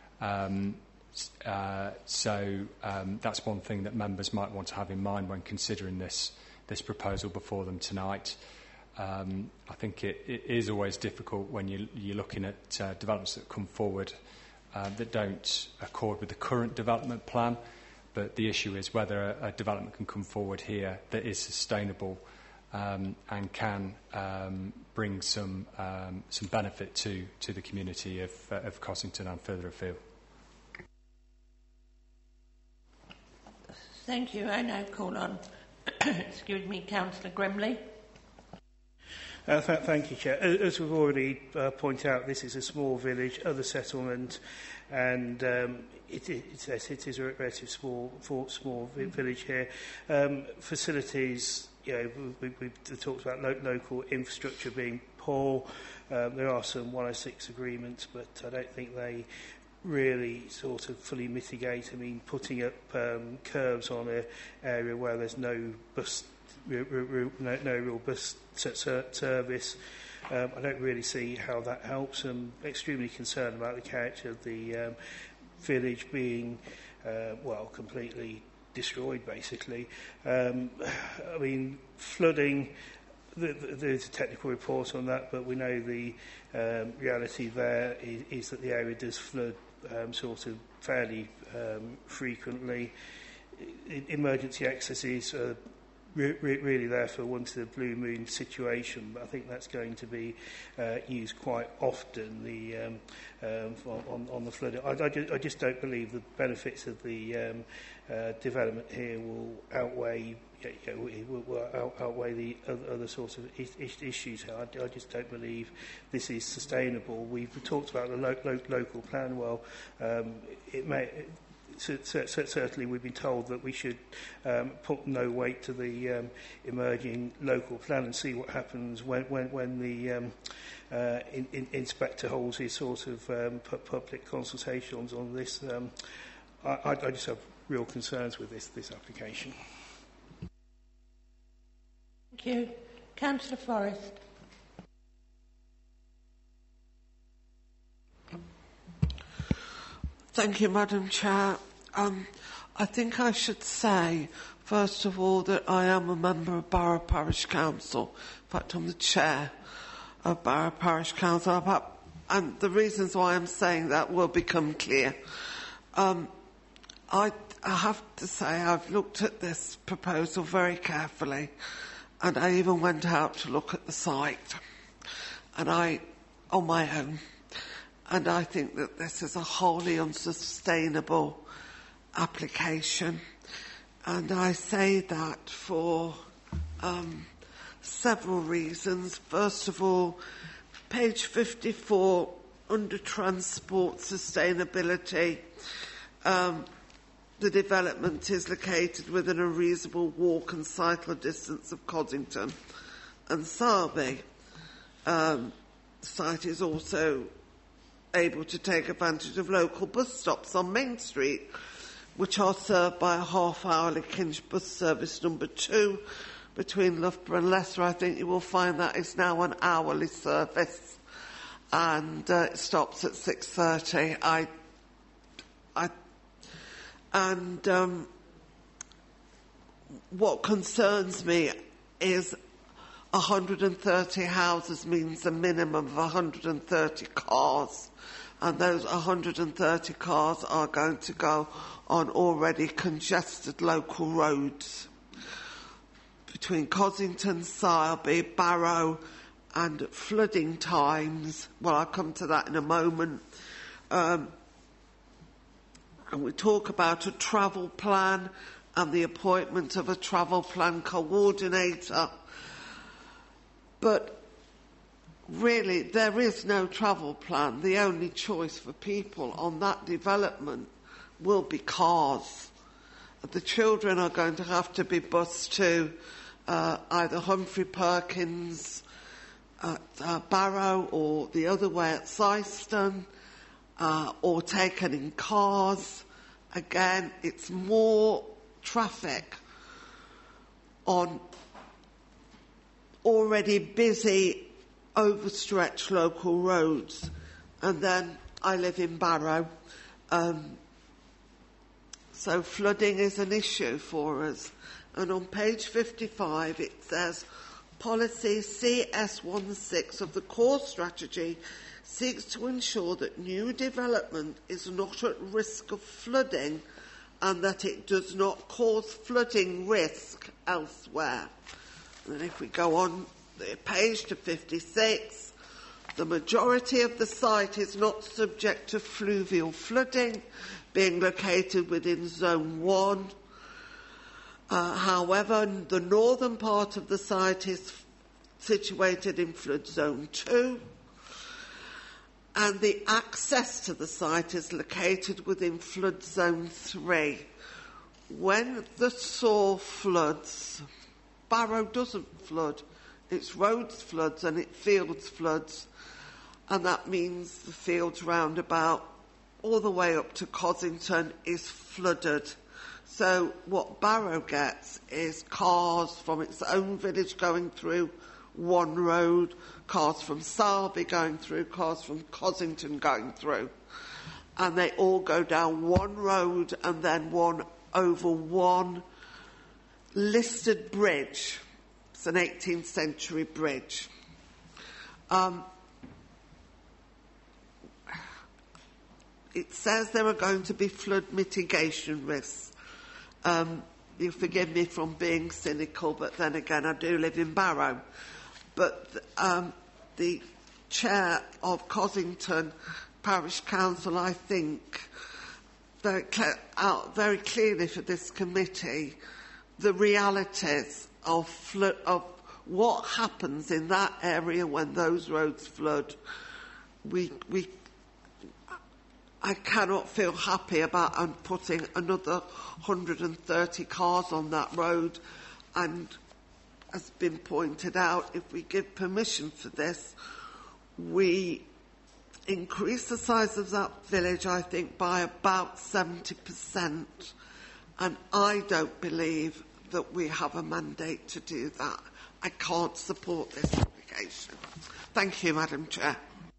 So that's one thing that members might want to have in mind when considering this proposal before them tonight. I think it is always difficult when you're looking at developments that come forward that don't accord with the current development plan, but the issue is whether a development can come forward here that is sustainable and can bring some benefit to the community of Cosington and further afield. Thank you. I now call on, Councillor Grimley. Thank you, Chair. As we've already pointed out, this is a small village, other settlement, and it is a relatively small village here. Facilities, we've talked about local infrastructure being poor. There are some 106 agreements, but I don't think they really sort of fully mitigate. I mean, putting up curbs on an area where there's no real bus service, I don't really see how that helps. I'm extremely concerned about the character of the village being, completely destroyed, basically. I mean, flooding, there's a technical report on that, but we know the reality there is that the area does flood sort of fairly frequently. Emergency accesses are really there for once in a blue moon situation, but I think that's going to be used quite often on the flooding. I just don't believe the benefits of the development here will outweigh the other sorts of issues. I just don't believe this is sustainable. We've talked about the local plan. Well, it may. Certainly, we've been told that we should put no weight to the emerging local plan and see what happens when the inspector holds his sort of public consultations on this. I just have real concerns with this application. Thank you. Councillor Forrest. Thank you, Madam Chair. I think I should say, first of all, that I am a member of Barrow Parish Council. In fact, I'm the chair of Barrow Parish Council. And the reasons why I'm saying that will become clear. I have to say I've looked at this proposal very carefully, and I even went out to look at the site, and on my own. And I think that this is a wholly unsustainable application. And I say that for several reasons. First of all, page 54, under transport sustainability, the development is located within a reasonable walk and cycle distance of Cosington and Sarby. The site is also able to take advantage of local bus stops on Main Street, which are served by a half-hourly Kinch bus service number 2 between Loughborough and Leicester. I think you will find that is now an hourly service, and it stops at 6:30. What concerns me is 130 houses means a minimum of 130 cars, and those 130 cars are going to go on already congested local roads. between Cossington, Sowerby, Barrow and flooding times. Well, I'll come to that in a moment. And we talk about a travel plan and the appointment of a travel plan coordinator. But really, there is no travel plan. The only choice for people on that development will be cars. The children are going to have to be bused to either Humphrey Perkins at Barrow or the other way at Syston, or taken in cars. Again, it's more traffic on already busy, overstretched local roads. And then I live in Barrow, so flooding is an issue for us. And on page 55 it says, policy CS16 of the core strategy seeks to ensure that new development is not at risk of flooding and that it does not cause flooding risk elsewhere. And if we go on the page to 56, the majority of the site is not subject to fluvial flooding, being located within Zone 1. However, the northern part of the site is situated in Flood Zone 2, and the access to the site is located within Flood Zone 3. When the Soar floods, Barrow doesn't flood. Its roads floods and its fields floods, and that means the fields roundabout all the way up to Cossington is flooded. So what Barrow gets is cars from its own village going through one road, cars from Sowerby going through, cars from Cossington going through. And they all go down one road and then one over one listed bridge. It's an 18th century bridge. It says there are going to be flood mitigation risks. You forgive me from being cynical, but then again, I do live in Barrow. But the chair of Cossington Parish Council, I think, out very clearly for this committee the realities of what happens in that area when those roads flood. I cannot feel happy about putting another 130 cars on that road. And as been pointed out, if we give permission for this, we increase the size of that village, I think, by about 70%. And I don't believe that we have a mandate to do that. I can't support this application. Thank you, Madam Chair.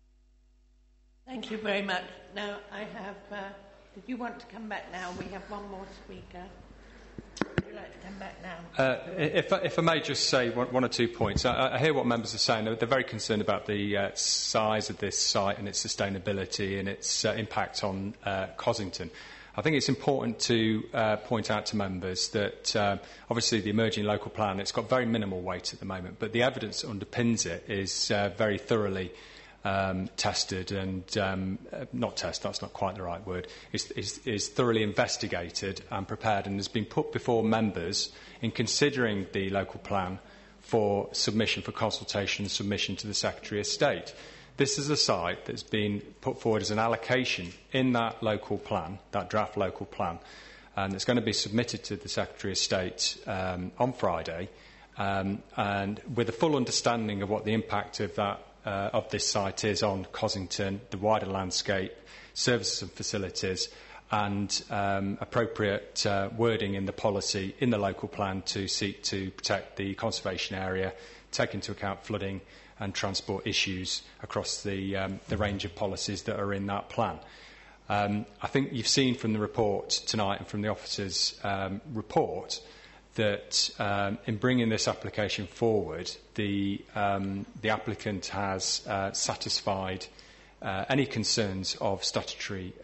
Thank you very much. Now, I have... did you want to come back now? We have one more speaker. Would you like to come back now? If I may just say one or 2 points. I hear what members are saying. They're very concerned about the size of this site and its sustainability and its impact on Cossington. I think it's important to point out to members that obviously the emerging local plan, it's got very minimal weight at the moment, but the evidence that underpins it is very thoroughly tested and not test, that's not quite the right word, is thoroughly investigated and prepared and has been put before members in considering the local plan for submission, for consultation and submission to the Secretary of State. This is a site that's been put forward as an allocation in that local plan, that draft local plan, and it's going to be submitted to the Secretary of State on Friday, and with a full understanding of what the impact of that of this site is on Cossington, the wider landscape, services and facilities, and appropriate wording in the policy in the local plan to seek to protect the conservation area, take into account flooding and transport issues across the range of policies that are in that plan. I think you've seen from the report tonight and from the officer's report that in bringing this application forward, the applicant has satisfied any concerns of statutory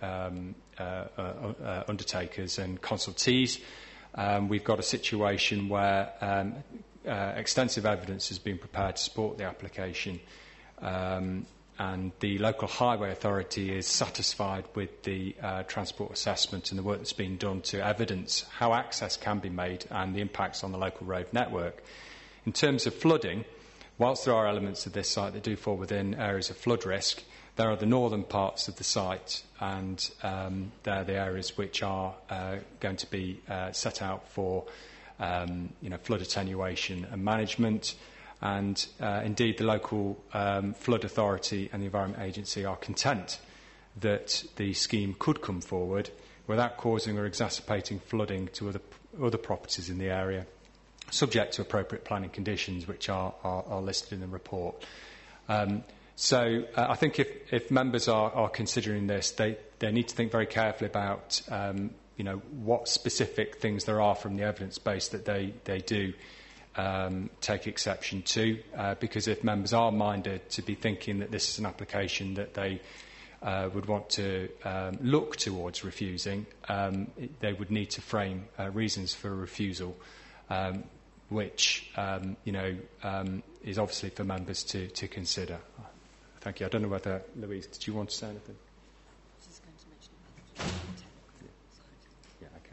undertakers and consultees. We've got a situation where extensive evidence has been prepared to support the application, and the local highway authority is satisfied with the transport assessment and the work that's been done to evidence how access can be made and the impacts on the local road network. In terms of flooding, whilst there are elements of this site that do fall within areas of flood risk, there are the northern parts of the site, and they're the areas which are going to be set out for flood attenuation and management. And indeed, the local flood authority and the Environment Agency are content that the scheme could come forward without causing or exacerbating flooding to other properties in the area, subject to appropriate planning conditions which are listed in the report. So I think if members are considering this, they need to think very carefully about what specific things there are from the evidence base that they do take exception to, because if members are minded to be thinking that this is an application that they would want to look towards refusing, they would need to frame reasons for refusal, which is obviously for members to consider. Thank you. I don't know whether, Louise, did you want to say anything? Just going to mention about yeah, okay.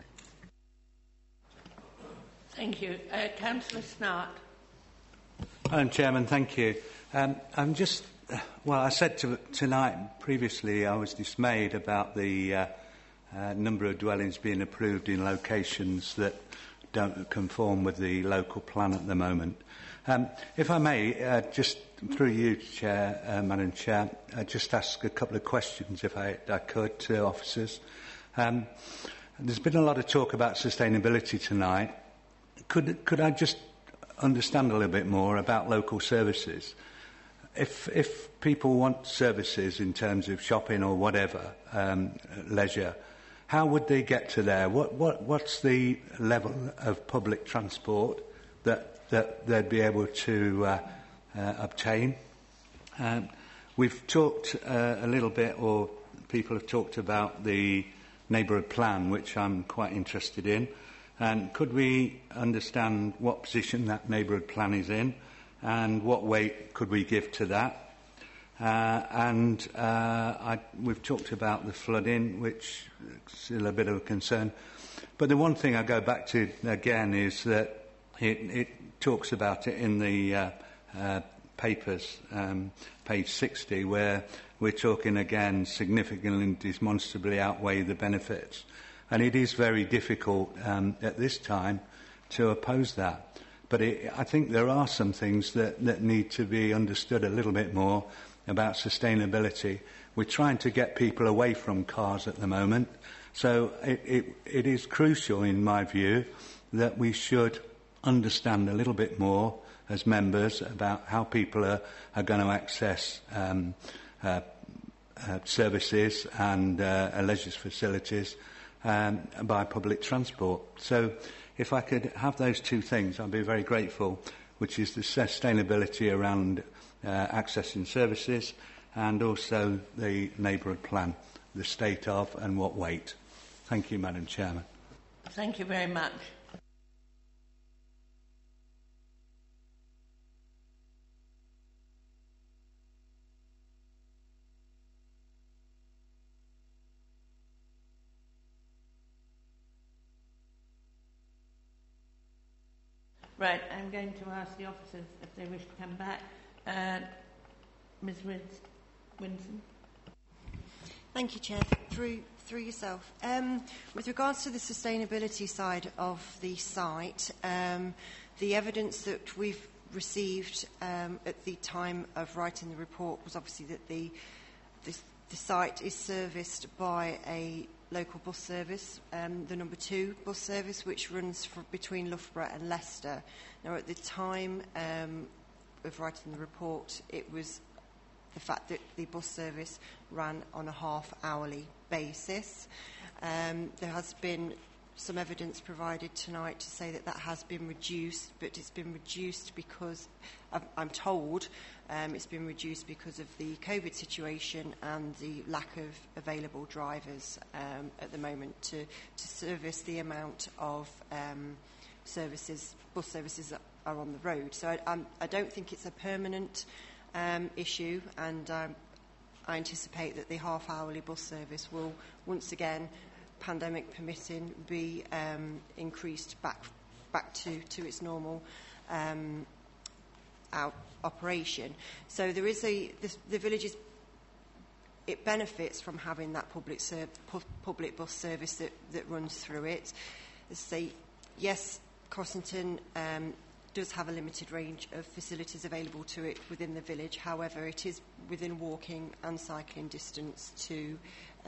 Thank you. Councillor Snart. Madam Chairman, thank you. I said tonight previously I was dismayed about the number of dwellings being approved in locations that don't conform with the local plan at the moment. If I may, just through you, Madam Chair, just ask a couple of questions, if I could, to officers. There's been a lot of talk about sustainability tonight. Could I just understand a little bit more about local services? If people want services in terms of shopping or whatever, leisure, how would they get to there? What's the level of public transport that they'd be able to obtain? We've talked a little bit, or people have talked about the neighbourhood plan, which I'm quite interested in. And could we understand what position that neighbourhood plan is in, and what weight could we give to that? We've talked about the flooding, which is still a bit of a concern. But the one thing I go back to again is that it talks about it in the papers, page 60, where we're talking again significantly, demonstrably outweigh the benefits. And it is very difficult at this time to oppose that. But I think there are some things that need to be understood a little bit more about sustainability. We're trying to get people away from cars at the moment. So it is crucial, in my view, that we should understand a little bit more as members about how people are going to access services and leisure facilities by public transport. So if I could have those two things, I'd be very grateful, which is the sustainability around accessing services and also the neighbourhood plan, the state of and what weight. Thank you, Madam Chairman. Thank you very much. Right, I'm going to ask the officers if they wish to come back. Ms. Winson. Thank you, Chair. Through yourself. With regards to the sustainability side of the site, the evidence that we've received at the time of writing the report was obviously that the site is serviced by a local bus service, the number 2 bus service, which runs between Loughborough and Leicester. Now, at the time of writing the report, it was the fact that the bus service ran on a half-hourly basis. There has been some evidence provided tonight to say that has been reduced, but it's been reduced because, I'm told, it's been reduced because of the COVID situation and the lack of available drivers at the moment to service the amount of bus services are on the road. So I don't think it's a permanent issue, and I anticipate that the half-hourly bus service will once again, pandemic permitting, be increased back to its normal operation. So there is the village it benefits from having that public bus service that runs through it. Yes, Cossington does have a limited range of facilities available to it within the village. However, it is within walking and cycling distance to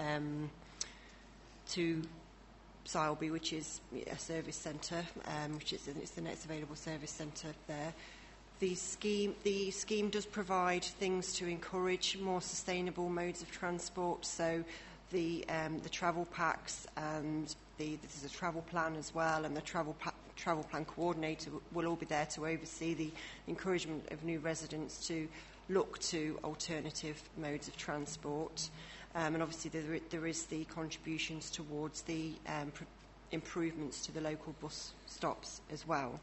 Sileby, which is a service centre, it's the next available service centre there. The scheme does provide things to encourage more sustainable modes of transport. So the travel packs and there's a travel plan as well, and the travel plan coordinator will all be there to oversee the encouragement of new residents to look to alternative modes of transport. And obviously there is the contributions towards the improvements to the local bus stops as well.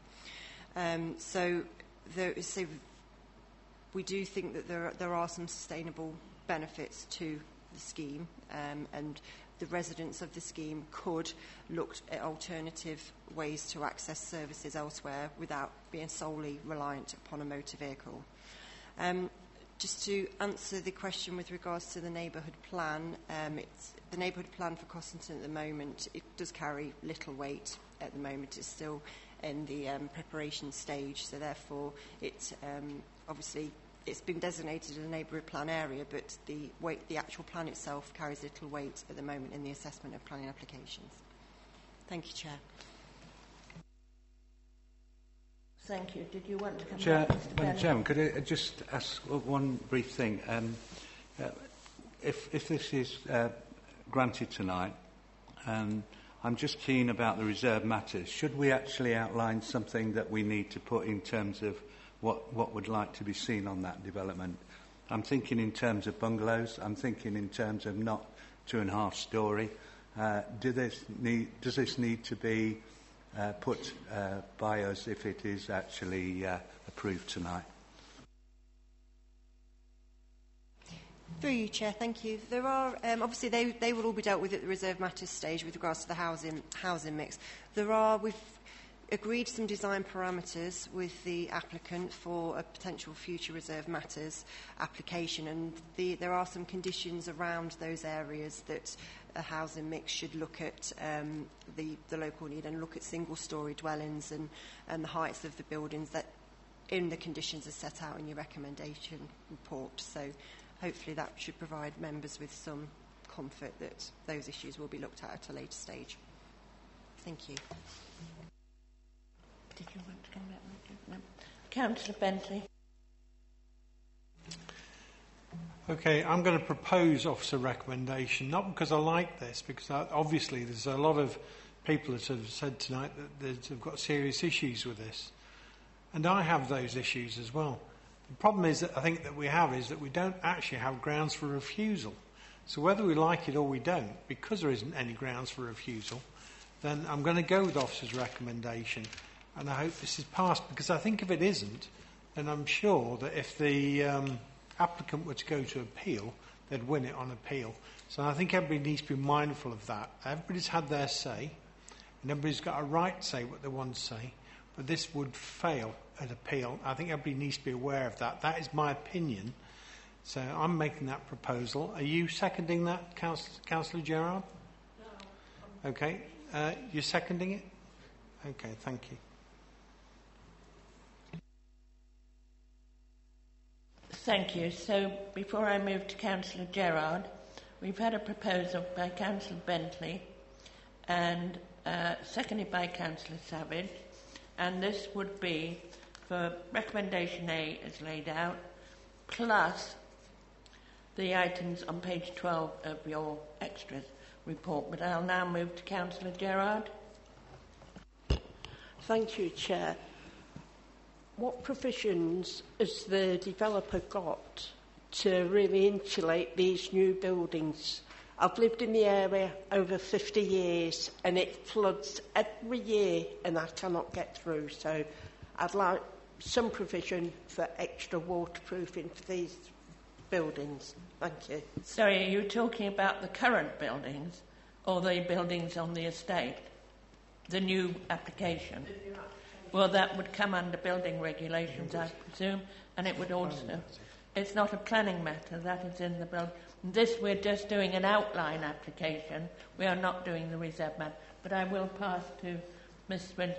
We do think that there are some sustainable benefits to the scheme, and the residents of the scheme could look at alternative ways to access services elsewhere without being solely reliant upon a motor vehicle. Just to answer the question with regards to the neighbourhood plan, the neighbourhood plan for Cossington at the moment, it does carry little weight at the moment. It's still in the preparation stage, so therefore obviously it's been designated a neighbourhood plan area, but the actual plan itself carries little weight at the moment in the assessment of planning applications. Thank you, Chair. Thank you. Did you want to come Chair, back, Mr. Madam Chairman, could I just ask one brief thing? If this is granted tonight, I'm just keen about the reserved matters. Should we actually outline something that we need to put in terms of what would like to be seen on that development? I'm thinking in terms of bungalows. I'm thinking in terms of not 2.5 storey. Does this need to be put by us if it is actually approved tonight? Through you, Chair, thank you. There are obviously they will all be dealt with at the reserve matters stage with regards to the housing mix. We've agreed some design parameters with the applicant for a potential future reserve matters application, and there are some conditions around those areas that a housing mix should look at the local need and look at single-storey dwellings and the heights of the buildings that in the conditions are set out in your recommendation report. So hopefully that should provide members with some comfort that those issues will be looked at a later stage. Thank you. Did you want to come back? No. Councillor Bentley. Okay, I'm going to propose officer recommendation, not because I like this, because obviously there's a lot of people that have said tonight that they've got serious issues with this. And I have those issues as well. The problem is that I think that we have is that we don't actually have grounds for refusal. So whether we like it or we don't, because there isn't any grounds for refusal, then I'm going to go with officer's recommendation. And I hope this is passed, because I think if it isn't, then I'm sure that if the applicant were to go to appeal, they'd win it on appeal. So I think everybody needs to be mindful of that. Everybody's had their say, and everybody's got a right to say what they want to say, but this would fail at appeal. I think everybody needs to be aware of that. That is my opinion. So I'm making that proposal. Are you seconding that, Councillor Gerard? No. Okay. You're seconding it? Okay, thank you. Thank you. So before I move to Councillor Gerard, we've had a proposal by Councillor Bentley and seconded by Councillor Savage, and this would be for recommendation A as laid out, plus the items on page 12 of your extras report. But I'll now move to Councillor Gerard. Thank you, Chair. What provisions has the developer got to really insulate these new buildings? I've lived in the area over 50 years and it floods every year and I cannot get through. So I'd like some provision for extra waterproofing for these buildings. Thank you. Sorry, are you talking about the current buildings or the buildings on the estate? The new application? Well, that would come under building regulations, I presume, and it would also... It's not a planning matter, that is in the building. This, we're just doing an outline application. We are not doing the reserve matter. But I will pass to Ms. Swins.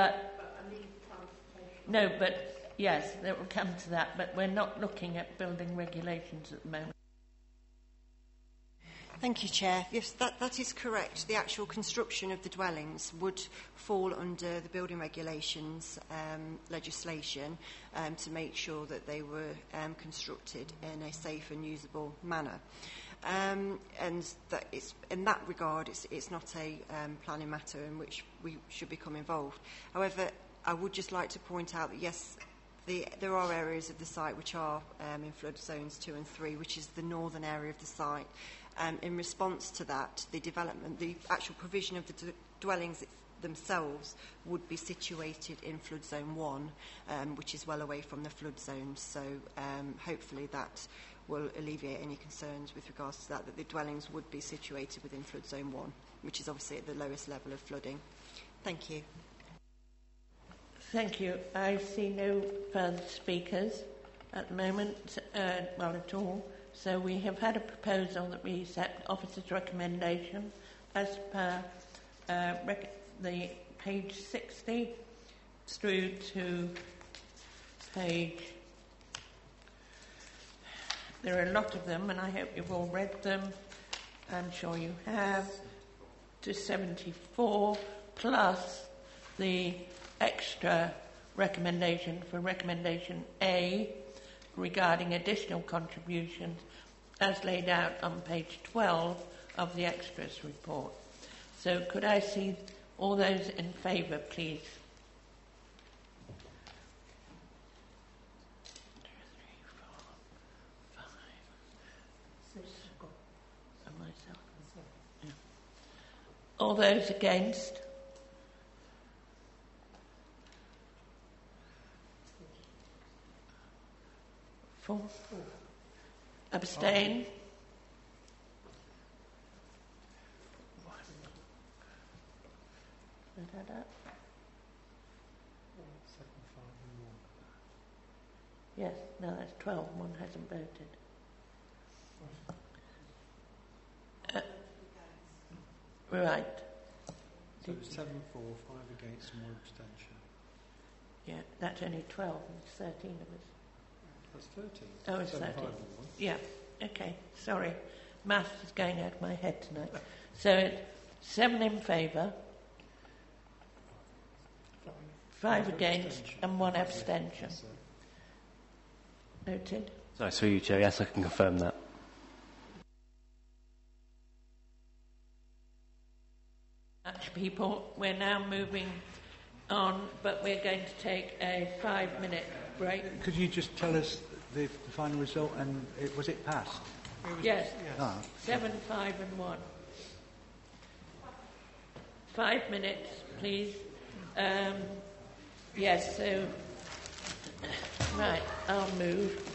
No, but yes, it will come to that. But we're not looking at building regulations at the moment. Thank you, Chair. Yes, that is correct. The actual construction of the dwellings would fall under the building regulations legislation to make sure that they were constructed in a safe and usable manner. And that it's, in that regard, it's not a planning matter in which we should become involved. However, I would just like to point out that, yes, there are areas of the site which are in flood zones 2 and 3, which is the northern area of the site. In response to that, the development, the actual provision of the dwellings themselves would be situated in flood zone 1, which is well away from the flood zone. So hopefully that will alleviate any concerns with regards to that the dwellings would be situated within flood zone 1, which is obviously at the lowest level of flooding. Thank you. Thank you. I see no further speakers at the moment, at all. So we have had a proposal that we accept officer's recommendation as per the page 60 through to page... There are a lot of them, and I hope you've all read them. I'm sure you have. To 74, plus the extra recommendation for recommendation A regarding additional contributions as laid out on page 12 of the extras report. So could I see all those in favour, please? 2, 3, 4, 5, 6, and myself. Yeah. All those against? Abstain? Yes, no, that's 12. One hasn't voted. Right. So it's 7 for, 5 against, and 1 abstention. Yeah, that's only 12, and 13 of us. That's 13. Oh, it's 13. Yeah, okay, sorry. Maths is going out of my head tonight. So it's 7 in favour, 5 against, and 1 abstention. Noted. Sorry, through you, Chair. Yes, I can confirm that. People, we're now moving on, but we're going to take a 5-minute break. Could you just tell us the final result, and was it passed? Yes. 7, 5 and 1. 5 minutes, please. Yes, so... Right, I'll move.